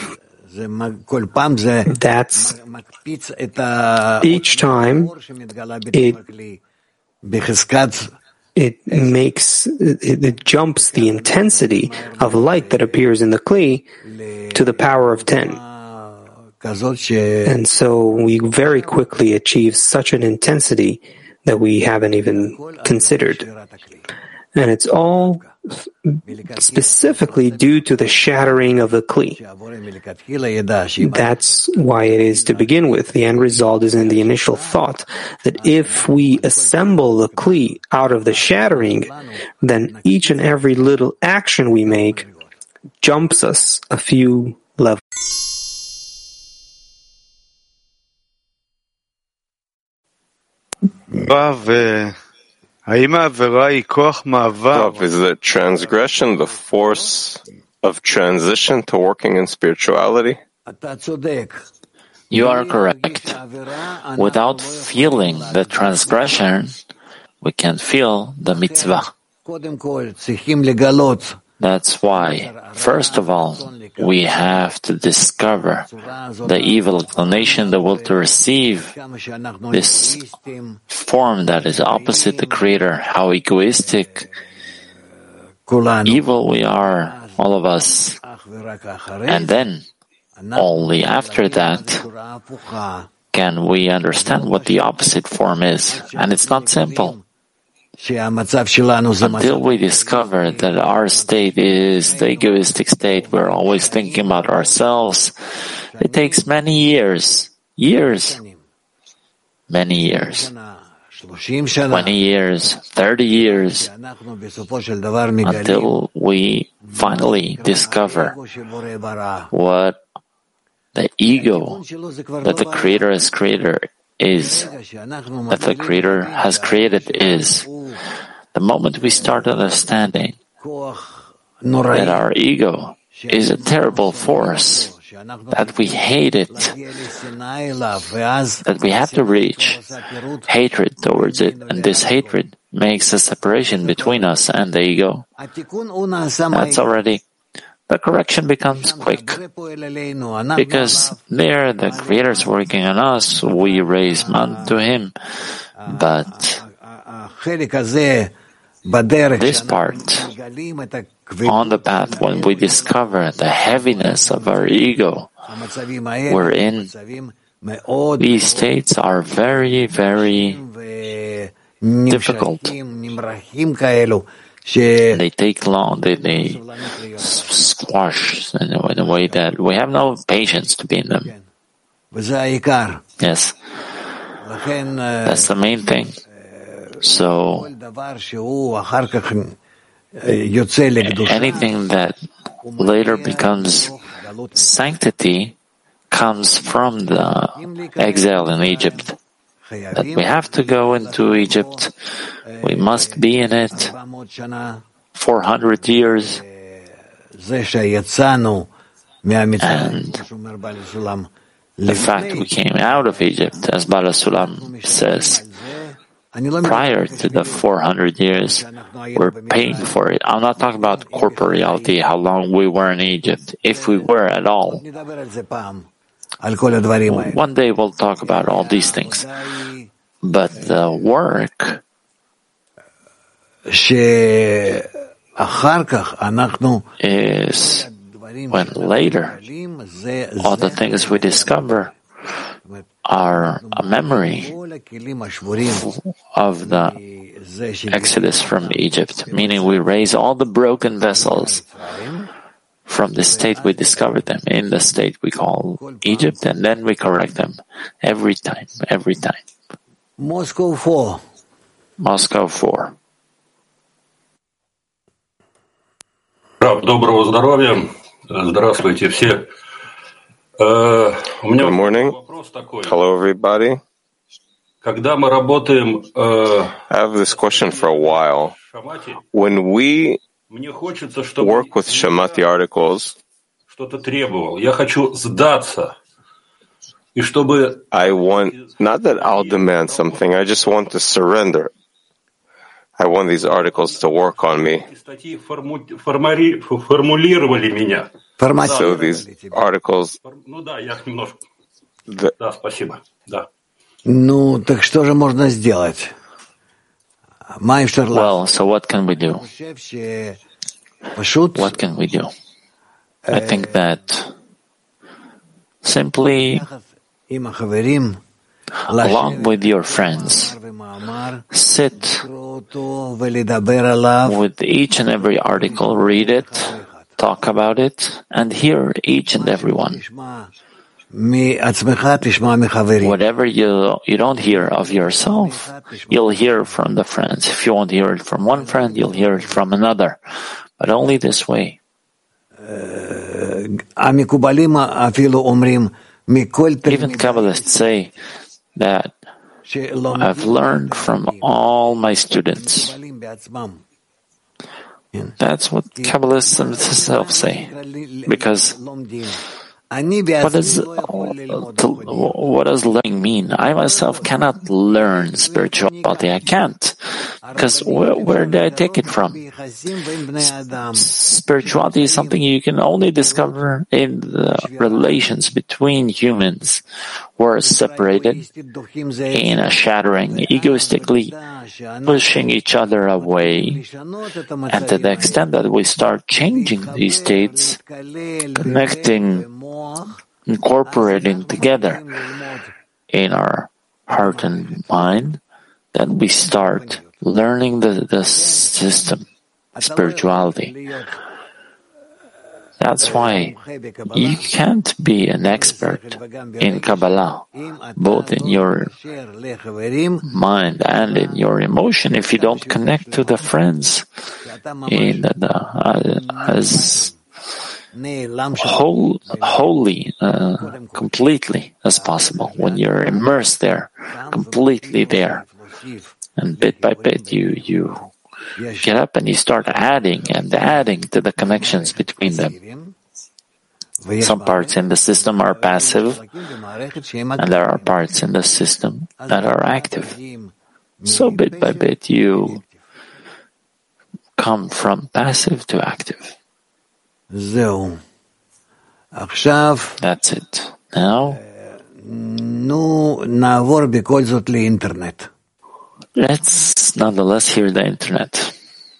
That's each time it, it makes, it, it jumps the intensity of light that appears in the Kli to the power of ten. And so we very quickly achieve such an intensity that we haven't even considered. And it's all specifically due to the shattering of the Kli. That's why it is to begin with. The end result is in the initial thought that if we assemble the Kli out of the shattering, then each and every little action we make jumps us a few levels. Vav, is the transgression the force of transition to working in spirituality? You are correct. Without feeling the transgression, we can feel the mitzvah. That's why, first of all, we have to discover the evil inclination, the will to receive this form that is opposite the Creator, how egoistic, evil we are, all of us. And then, only after that, can we understand what the opposite form is. And it's not simple. Until we discover that our state is the egoistic state, we're always thinking about ourselves, it takes many years, years, many years, twenty years, thirty years, until we finally discover what the ego that the Creator has created is, that the Creator has created is. The moment we start understanding that our ego is a terrible force, that we hate it, that we have to reach hatred towards it, and this hatred makes a separation between us and the ego, that's already, the correction becomes quick. Because there, the Creator is working on us, we raise man to Him. But this part, on the path, when we discover the heaviness of our ego, we're in, these states are very, very difficult. They take long, they, they squash in a, in a way that we have no patience to be in them. Yes. That's the main thing. So, anything that later becomes sanctity comes from the exile in Egypt. That we have to go into Egypt, we must be in it four hundred years, and the fact we came out of Egypt, as Bala Sulam says, prior to the four hundred years, we're paying for it. I'm not talking about corporeality, how long we were in Egypt, if we were at all. One day we'll talk about all these things. But the work is when later all the things we discover are a memory of the exodus from Egypt, meaning we raise all the broken vessels from the state we discovered them, in the state we call Egypt, and then we correct them every time, every time. Moscow four. Moscow four. Доброго здоровья. Здравствуйте все. Good morning. Hello, everybody. Когда мы работаем, I have this question for a while. When we work with Shamati articles, что-то требовал. Я хочу сдаться. И чтобы I want, not that I'll demand something, I just want to surrender. I want these articles to work on me. статьи формулировали меня. So these articles. Ну да, я немножко. The, да, спасибо. Да. Ну, так что же можно сделать? Well, so what can we do? What can we do? I think that simply, along with your friends, sit with each and every article, read it, talk about it, and hear each and every one. Whatever you you don't hear of yourself, you'll hear from the friends. If you won't hear it from one friend, you'll hear it from another. But only this way. Even Kabbalists say that I've learned from all my students. That's what Kabbalists themselves say. Because what does, what does learning mean? I myself cannot learn spirituality. I can't. Because where, where did I take it from? Spirituality is something you can only discover in the relations between humans who are separated in a shattering, egoistically pushing each other away. And to the extent that we start changing these states, connecting, incorporating together in our heart and mind, then we start learning the, the system, spirituality. That's why you can't be an expert in Kabbalah, both in your mind and in your emotion, if you don't connect to the friends in the, the, uh, as whole, wholly, uh, completely as possible. When you're immersed there, completely there, and bit by bit, you you get up and you start adding and adding to the connections between them. Some parts in the system are passive, and there are parts in the system that are active. So bit by bit, you come from passive to active. That's it. Now, let's nonetheless hear the internet.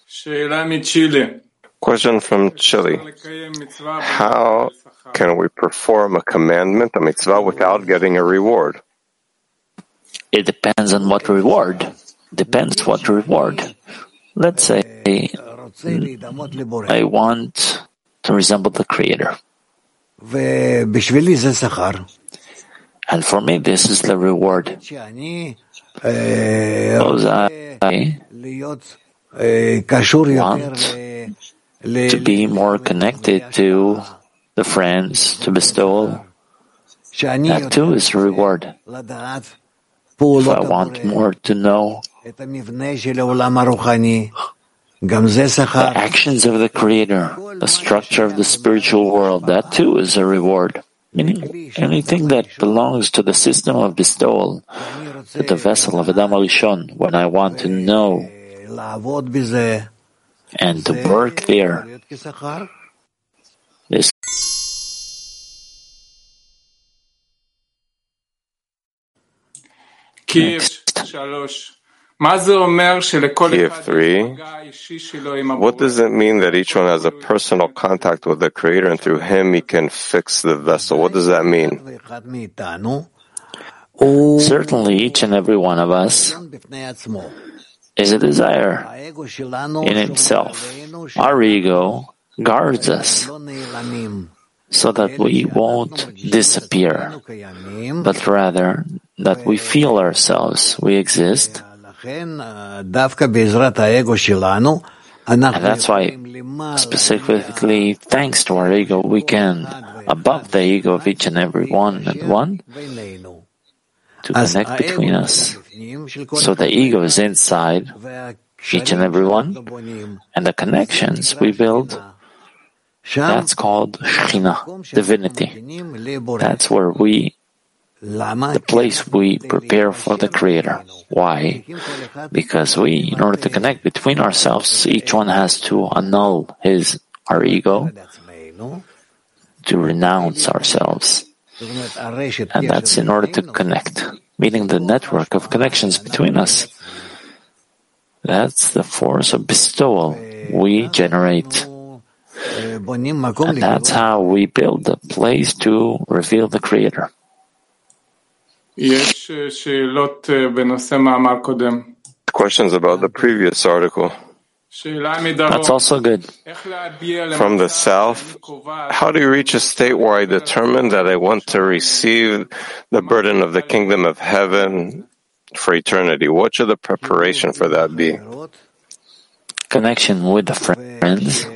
Question from Chile. How can we perform a commandment, a mitzvah, without getting a reward? It depends on what reward. Depends what reward. Let's say I want to resemble the Creator. And for me, this is the reward. Because I want to be more connected to the friends, to bestow. That too is reward. If I want more to know the actions of the Creator, the structure of the spiritual world, that too is a reward. Meaning, anything that belongs to the system of bestowal, to the vessel of Adam Arishon, when I want to know and to work there, this Next. Kiev three. What does it mean that each one has a personal contact with the Creator and through him he can fix the vessel? What does that mean? Certainly each and every one of us is a desire in himself. Our ego guards us so that we won't disappear, but rather that we feel ourselves, we exist. And that's why, specifically, thanks to our ego, we can, above the ego of each and every one and one, to connect between us. So the ego is inside each and every one, and the connections we build, that's called Shekhinah, divinity. That's where we the place we prepare for the Creator. Why? Because we, in order to connect between ourselves, each one has to annul his, our ego, to renounce ourselves. And that's in order to connect, meaning the network of connections between us. That's the force of bestowal we generate. And that's how we build a place to reveal the Creator. Questions about the previous article. That's also good. From the south, how do you reach a state where I determine that I want to receive the burden of the kingdom of heaven for eternity? What should the preparation for that be? Connection with the friends,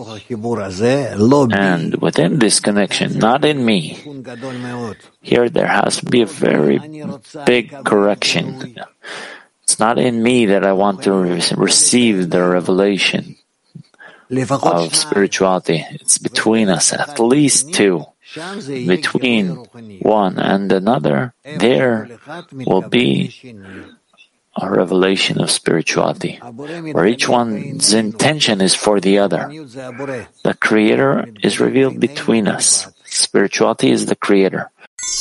and within this connection, not in me. Here there has to be a very big correction. It's not in me that I want to re- receive the revelation of spirituality. It's between us, at least two. Between one and another, there will be a revelation of spirituality, where each one's intention is for the other. The Creator is revealed between us. Spirituality is the Creator.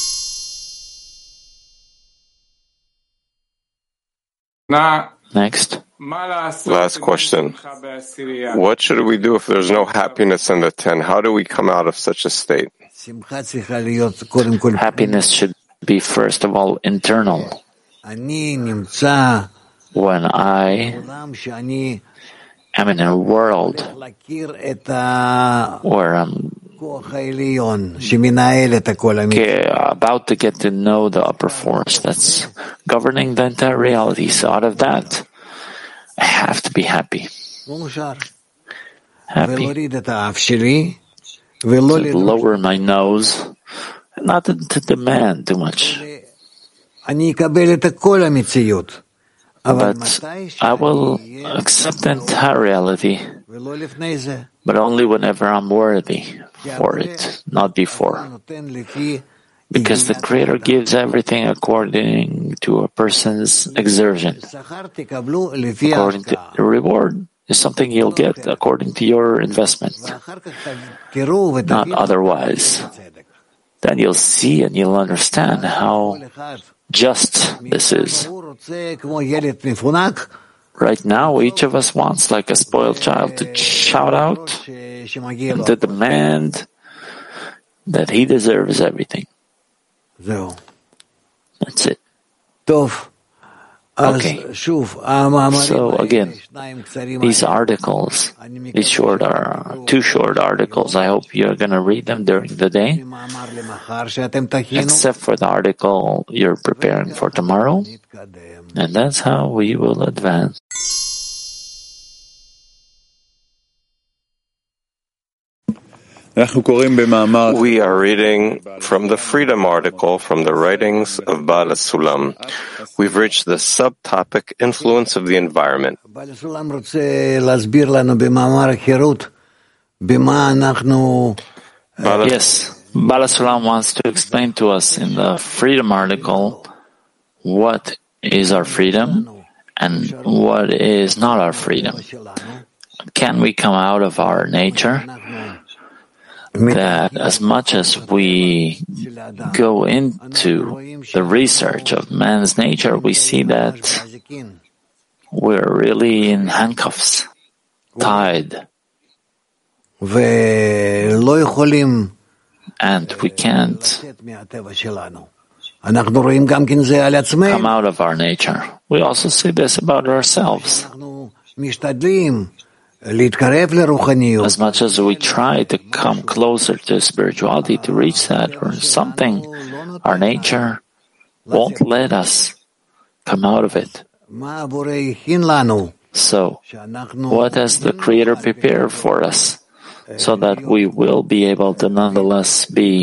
Next. Last question. What should we do if there's no happiness in the ten? How do we come out of such a state? Happiness should be, first of all, internal. When I am in a world where I'm about to get to know the upper force that's governing the entire reality, so out of that, I have to be happy. Happy. To lower my nose, not to, to demand too much. But I will accept the entire reality, but only whenever I'm worthy for it, not before. Because the Creator gives everything according to a person's exertion. According to the reward is something you'll get according to your investment, not otherwise. Then you'll see and you'll understand how just this is. Right now, each of us wants, like a spoiled child, to shout out and to demand that he deserves everything. That's it. Okay. So again, these articles, these short are two short articles. I hope you're going to read them during the day, except for the article you're preparing for tomorrow, and that's how we will advance. We are reading from the Freedom article from the writings of Baal HaSulam. We've reached the subtopic Influence of the Environment. Yes. Balasulam wants to explain to us in the freedom article what is our freedom and what is not our freedom. Can we come out of our nature? That as much as we go into the research of man's nature, we see that we're really in handcuffs, tied. And we can't come out of our nature. We also see this about ourselves. As much as we try to come closer to spirituality, to reach that or something, our nature won't let us come out of it. So, what has the Creator prepared for us so that we will be able to nonetheless be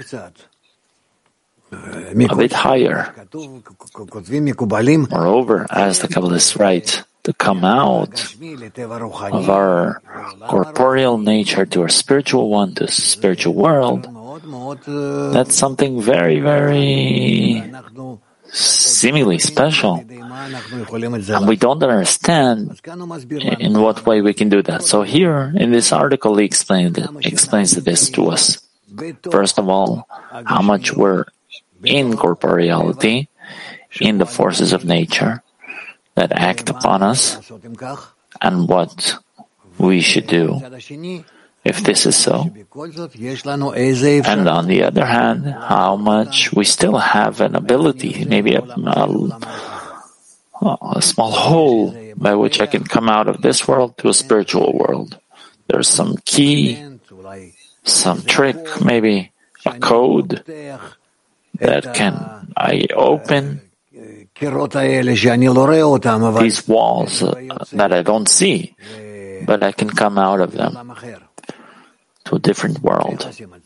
a bit higher? Moreover, as the Kabbalists write, to come out of our corporeal nature to our spiritual one, to the spiritual world, that's something very, very seemingly special. And we don't understand in what way we can do that. So here, in this article, he explained it, explains this to us. First of all, how much we're in corporeality, in the forces of nature that act upon us, and what we should do if this is so. And on the other hand, how much we still have an ability, maybe a, a, a small hole by which I can come out of this world to a spiritual world. There's some key, some trick, maybe a code that can I open these walls uh, that I don't see, but I can come out of them to a different world.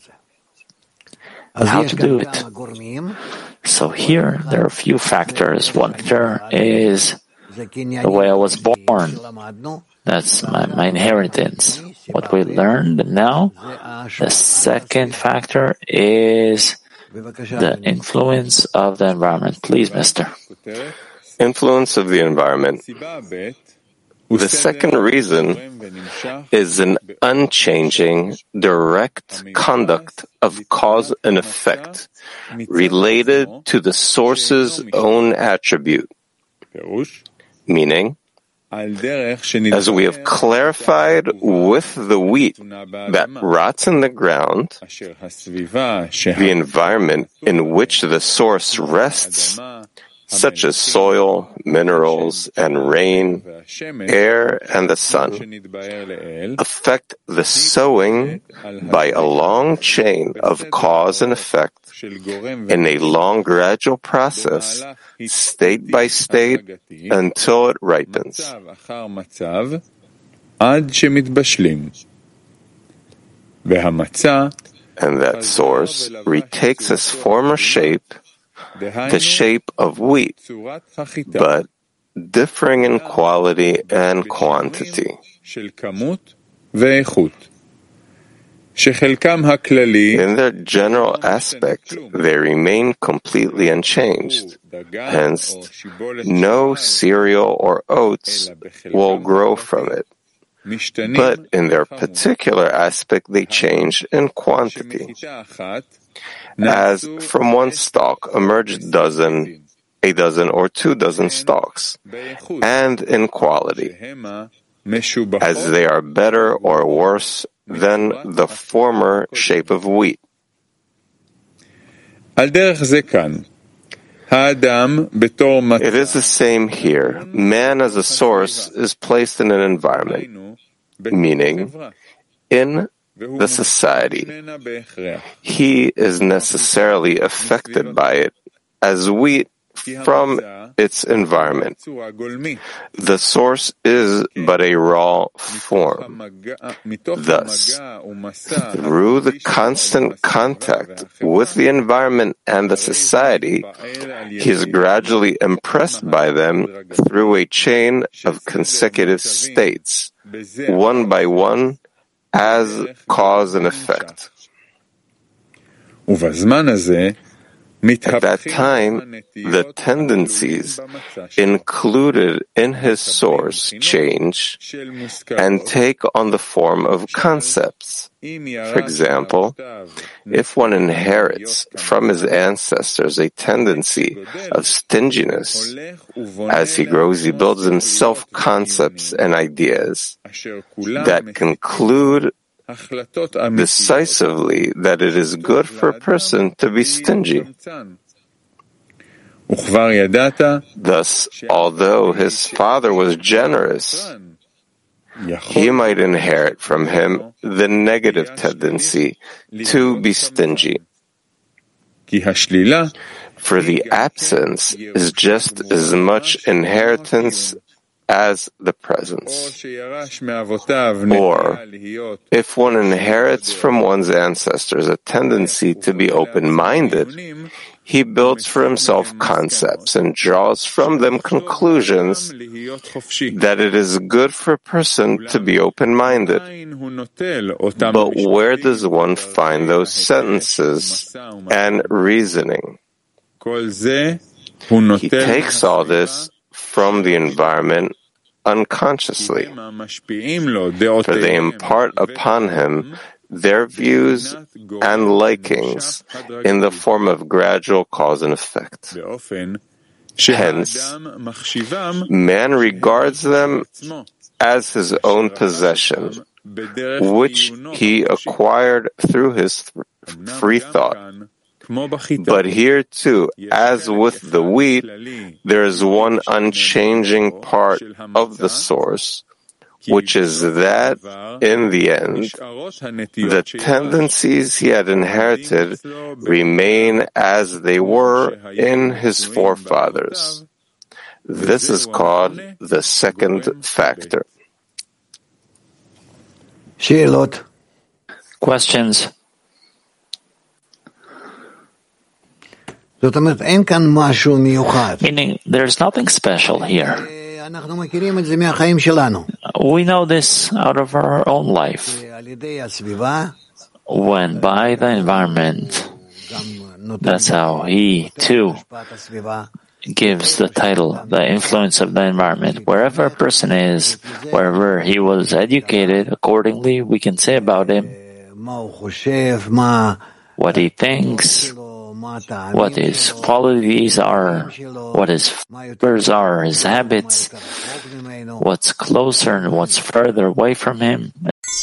And how to do it? So here, there are a few factors. One factor is the way I was born. That's my, my inheritance, what we learned now. The second factor is the influence of the environment. Please, mister. Influence of the environment. The second reason is an unchanging, direct conduct of cause and effect related to the source's own attribute. Meaning, as we have clarified with the wheat that rots in the ground, the environment in which the source rests, such as soil, minerals, and rain, air, and the sun, affect the sowing by a long chain of cause and effect in a long gradual process, state by state, until it ripens. And that source retakes its former shape, the shape of wheat, but differing in quality and quantity. In their general aspect, they remain completely unchanged. Hence, no cereal or oats will grow from it. But in their particular aspect, they change in quantity. As from one stalk emerge dozen, a dozen or two dozen stalks, and in quality, as they are better or worse than the former shape of wheat. It is the same here. Man as a source is placed in an environment, meaning in the society. He is necessarily affected by it as wheat from its environment. The source is but a raw form. Thus, through the constant contact with the environment and the society, he is gradually impressed by them through a chain of consecutive states, one by one, as cause and effect. At that time, the tendencies included in his source change and take on the form of concepts. For example, if one inherits from his ancestors a tendency of stinginess, as he grows, he builds himself concepts and ideas that conclude decisively that it is good for a person to be stingy. Thus, although his father was generous, he might inherit from him the negative tendency to be stingy. For the absence is just as much inheritance as the presence. Or, if one inherits from one's ancestors a tendency to be open-minded, he builds for himself concepts and draws from them conclusions that it is good for a person to be open-minded. But where does one find those sentences and reasoning? He takes all this from the environment unconsciously, for they impart upon him their views and likings in the form of gradual cause and effect. Hence, man regards them as his own possession, which he acquired through his free thought. But here too, as with the wheat, there is one unchanging part of the source, which is that, in the end, the tendencies he had inherited remain as they were in his forefathers. This is called the second factor. Questions? Meaning, there's nothing special here. We know this out of our own life. When by the environment, that's how he too gives the title, the influence of the environment. Wherever a person is, wherever he was educated, accordingly we can say about him what he thinks, what his qualities are, what his fears are, his habits, what's closer and what's further away from him.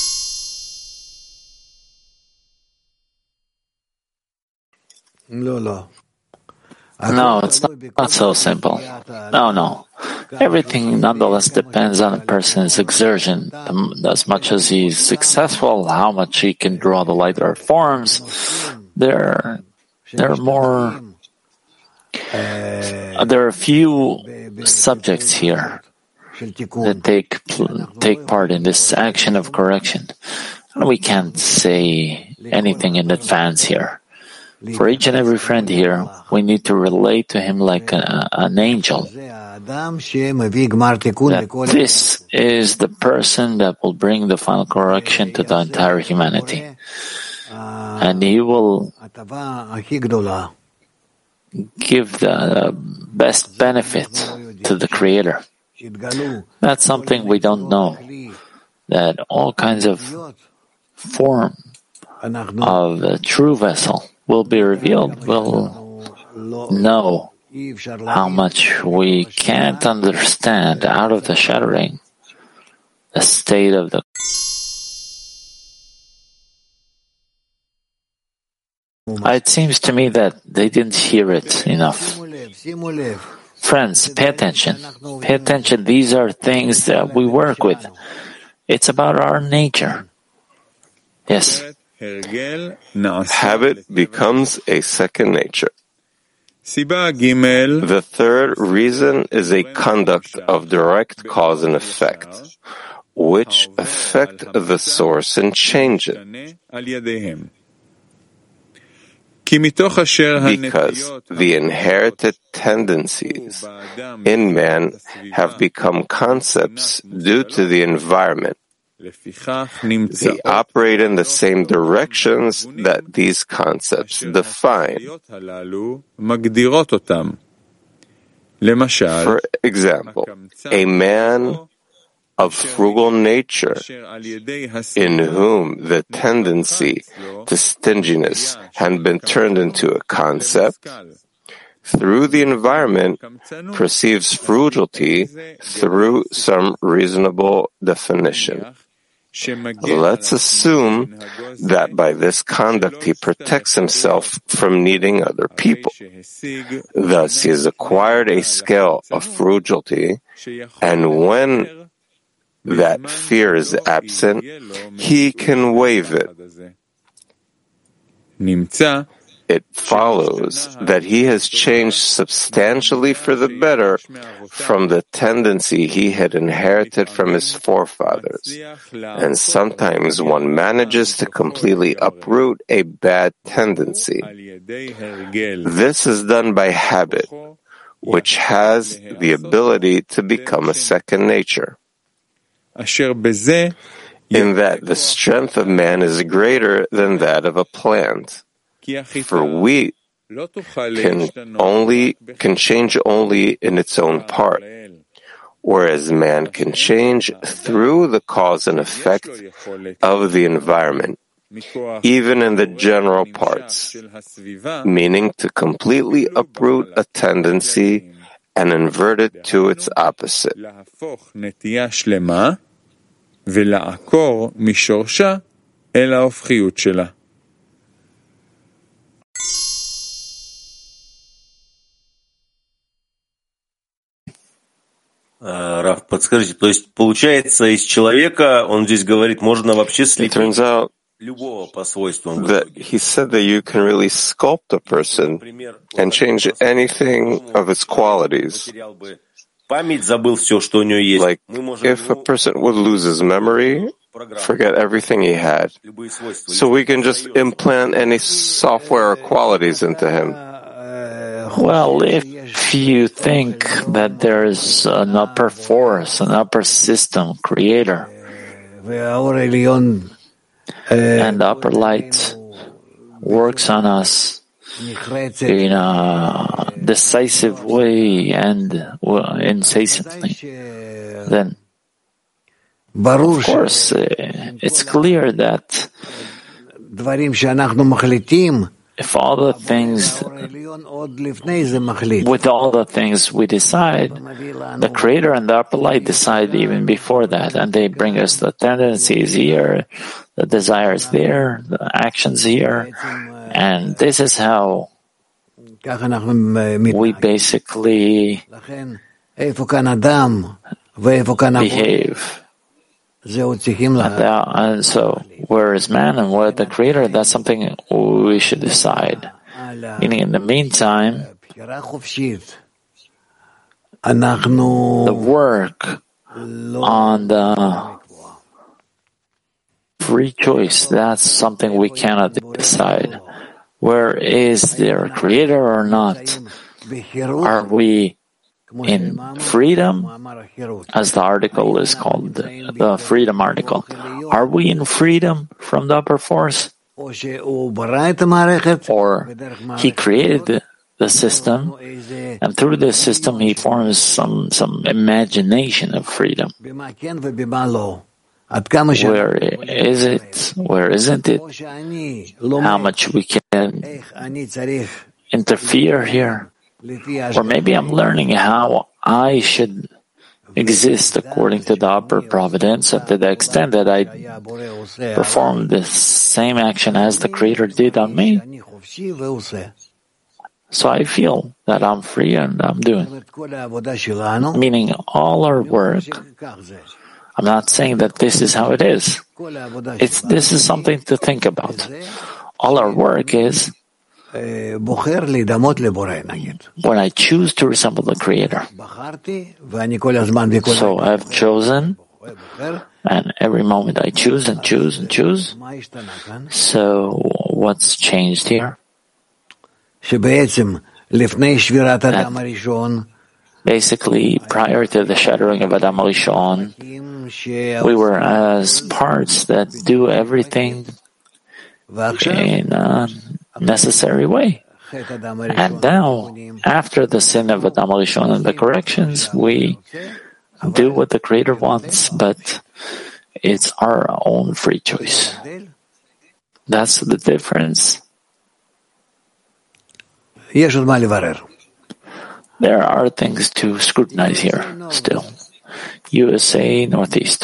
No, it's not, not so simple. No, no. Everything nonetheless depends on a person's exertion. As much as he's successful, how much he can draw the lighter forms, there There are more, uh, there are a few subjects here that take take part in this action of correction. We can't say anything in advance here. For each and every friend here, we need to relate to him like a, an angel. That this is the person that will bring the final correction to the entire humanity. And he will give the best benefit to the Creator. That's something we don't know. That all kinds of form of the true vessel will be revealed. We'll know how much we can't understand out of the shattering, the state of the It seems to me that they didn't hear it enough. Friends, pay attention. Pay attention. These are things that we work with. It's about our nature. Yes. Habit becomes a second nature. The third reason is a conduct of direct cause and effect, which affect the source and change it. Because the inherited tendencies in man have become concepts due to the environment, They operate in the same directions that these concepts define. For example, a man of frugal nature, in whom the tendency to stinginess had been turned into a concept, through the environment perceives frugality through some reasonable definition. Let's assume that by this conduct he protects himself from needing other people. Thus, he has acquired a scale of frugality, and when that fear is absent, he can waive it. It follows that he has changed substantially for the better from the tendency he had inherited from his forefathers, and sometimes one manages to completely uproot a bad tendency. This is done by habit, which has the ability to become a second nature. In that the strength of man is greater than that of a plant. For wheat can only can change only in its own part, whereas man can change through the cause and effect of the environment, even in the general parts, meaning to completely uproot a tendency and invert it to its opposite. Раф, подскажите, то есть получается из человека, он здесь говорит, можно вообще слепить любого по свойствам. He said that you can really sculpt a person and change anything of its qualities. Память забыл все, что у него есть. Like if a person would lose his memory, forget everything he had, so we can just implant any software or qualities into him. Well, if you think that there's an upper force, an upper system creator, and the upper light works on us in a decisive way and well, incessantly, then of course uh, it's clear that if all the things, with all the things we decide, the Creator and the upper light decide even before that, and they bring us the tendencies here, the desires there, the actions here, and this is how we basically behave. And so, where is man and where the Creator? That's something we should decide. Meaning, in the meantime, the work on the free choice, that's something we cannot decide. Where is there a Creator or not? Are we in freedom, as the article is called, the freedom article? Are we in freedom from the upper force? Or he created the system, and through this system he forms some, some imagination of freedom. Where is it? Where isn't it? How much we can interfere here? Or maybe I'm learning how I should exist according to the upper providence, and to the extent that I perform the same action as the Creator did on me. So I feel that I'm free and I'm doing. Meaning all our work, I'm not saying that this is how it is. It's, this is something to think about. All our work is when I choose to resemble the Creator. So I've chosen, and every moment I choose and choose and choose. So what's changed here? That Basically, prior to the shattering of Adam Rishon, we were as parts that do everything in a necessary way. And now, after the sin of Adam Rishon and the corrections, we do what the Creator wants, but it's our own free choice. That's the difference. There are things to scrutinize here still. U S A Northeast.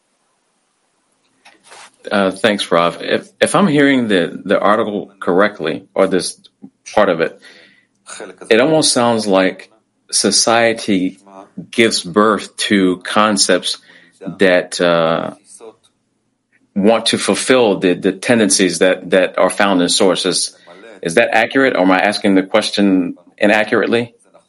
Uh, thanks, Rav. If, if I'm hearing the, the article correctly, or this part of it, it almost sounds like society gives birth to concepts that uh, want to fulfill the, the tendencies that, that are found in sources. Is that accurate, or am I asking the question inaccurately?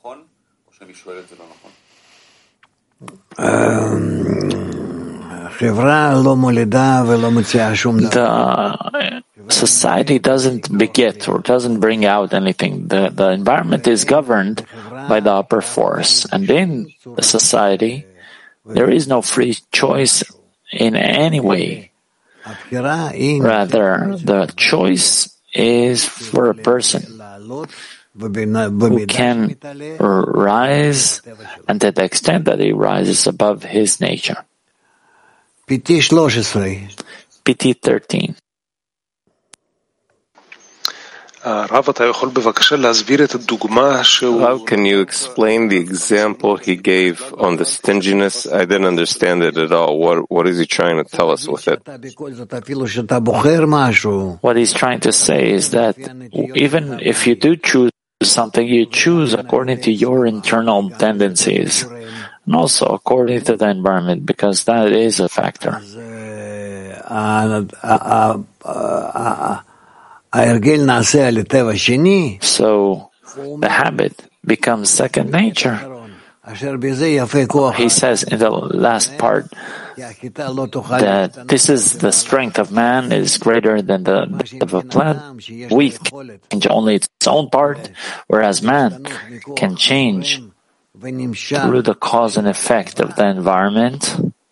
The society doesn't beget or doesn't bring out anything. The, the environment is governed by the upper force. And in the society, there is no free choice in any way. Rather, the choice is for a person who can rise, and to the extent that he rises above his nature. P T thirteen. How can you explain the example he gave on the stinginess? I didn't understand it at all. What What is he trying to tell us with it? What he's trying to say is that even if you do choose something, you choose according to your internal tendencies, and also according to the environment, because that is a factor. So the habit becomes second nature. He says in the last part that this is the strength of man is greater than the of a plant. We change only its own part, whereas man can change through the cause and effect of the environment,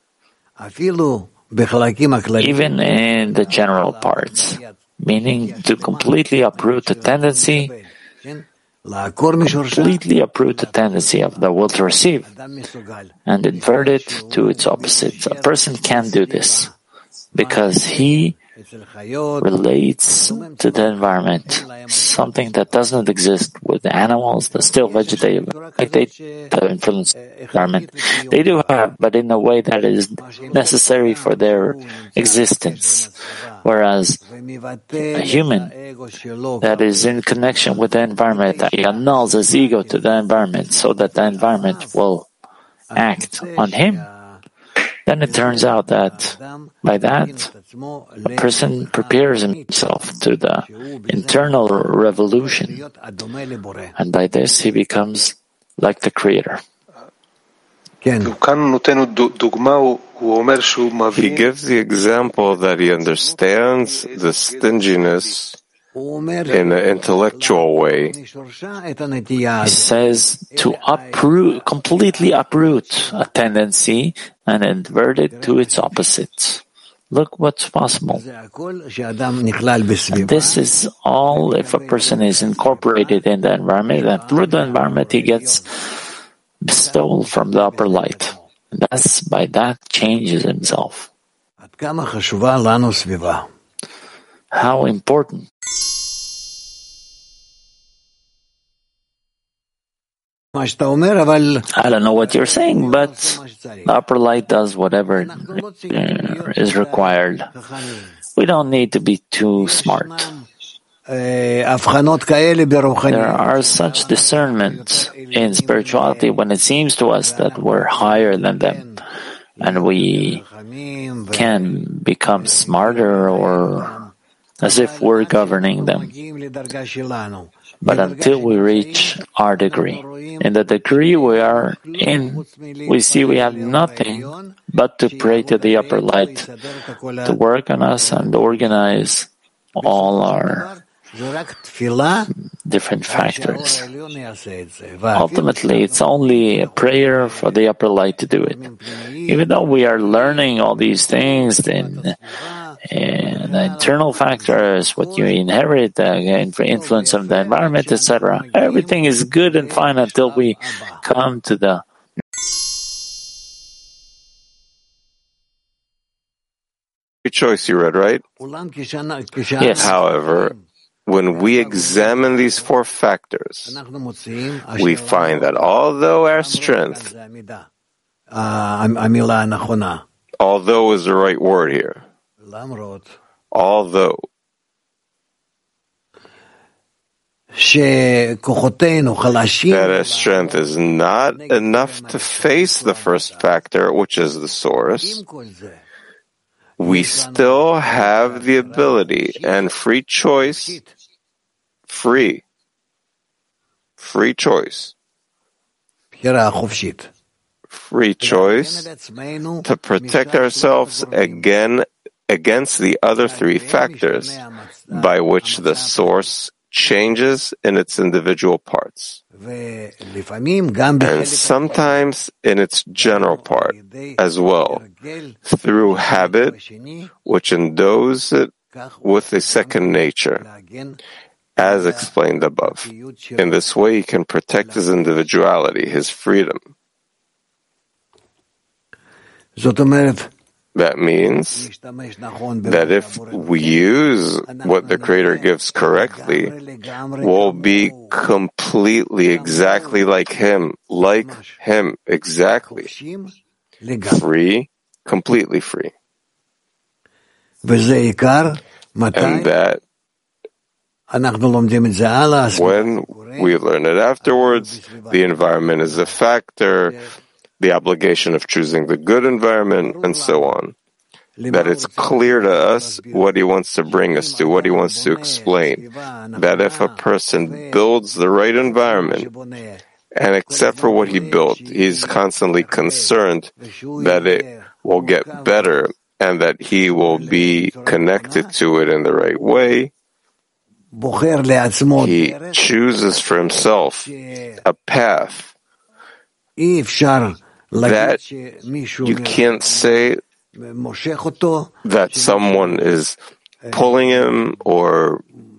even in the general parts, meaning to completely uproot the tendency, completely uproot the tendency of the will to receive and invert it to its opposite. A person can do this because he relates to the environment, something that doesn't exist with the animals, the still vegetative, like they influence the environment. They do have, but in a way that is necessary for their existence. Whereas a human that is in connection with the environment, he annuls his ego to the environment so that the environment will act on him. Then it turns out that by that, a person prepares himself to the internal revolution, and by this he becomes like the Creator. He gives the example that he understands the stinginess in an intellectual way. He says to uproot, completely uproot a tendency and invert it to its opposite. Look what's possible. And this is all if a person is incorporated in the environment, and through the environment he gets bestowed from the upper light. And thus, by that, changes himself. How important. I don't know what you're saying, but the upper light does whatever is required. We don't need to be too smart. There are such discernments in spirituality when it seems to us that we're higher than them, and we can become smarter or as if we're governing them. But until we reach our degree, in the degree we are in, we see we have nothing but to pray to the upper light to work on us and organize all our different factors. Ultimately, it's only a prayer for the upper light to do it. Even though we are learning all these things, then and the internal factors, what you inherit, the influence of the environment, et cetera. Everything is good and fine until we come to the choice you read, right? Yes. However, when we examine these four factors, we find that although our strength, although is the right word here, although that our strength is not enough to face the first factor, which is the source, we still have the ability and free choice, free, free choice, free choice to protect ourselves again against the other three factors by which the source changes in its individual parts, and sometimes in its general part as well, through habit, which endows it with a second nature, as explained above. In this way, he can protect his individuality, his freedom. That means that if we use what the Creator gives correctly, we'll be completely exactly like Him, like Him, exactly. Free, completely free. And that when we learn it afterwards, the environment is a factor, the obligation of choosing the good environment, and so on. That it's clear to us what he wants to bring us to, what he wants to explain. That if a person builds the right environment, and except for what he built, he's constantly concerned that it will get better and that he will be connected to it in the right way, he chooses for himself a path that you can't say that someone is pulling him or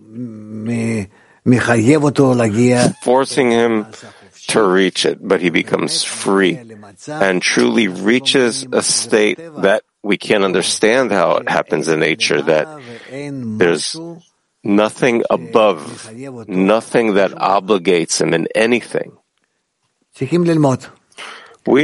forcing him to reach it, but he becomes free and truly reaches a state that we can't understand how it happens in nature, that there's nothing above, nothing that obligates him in anything.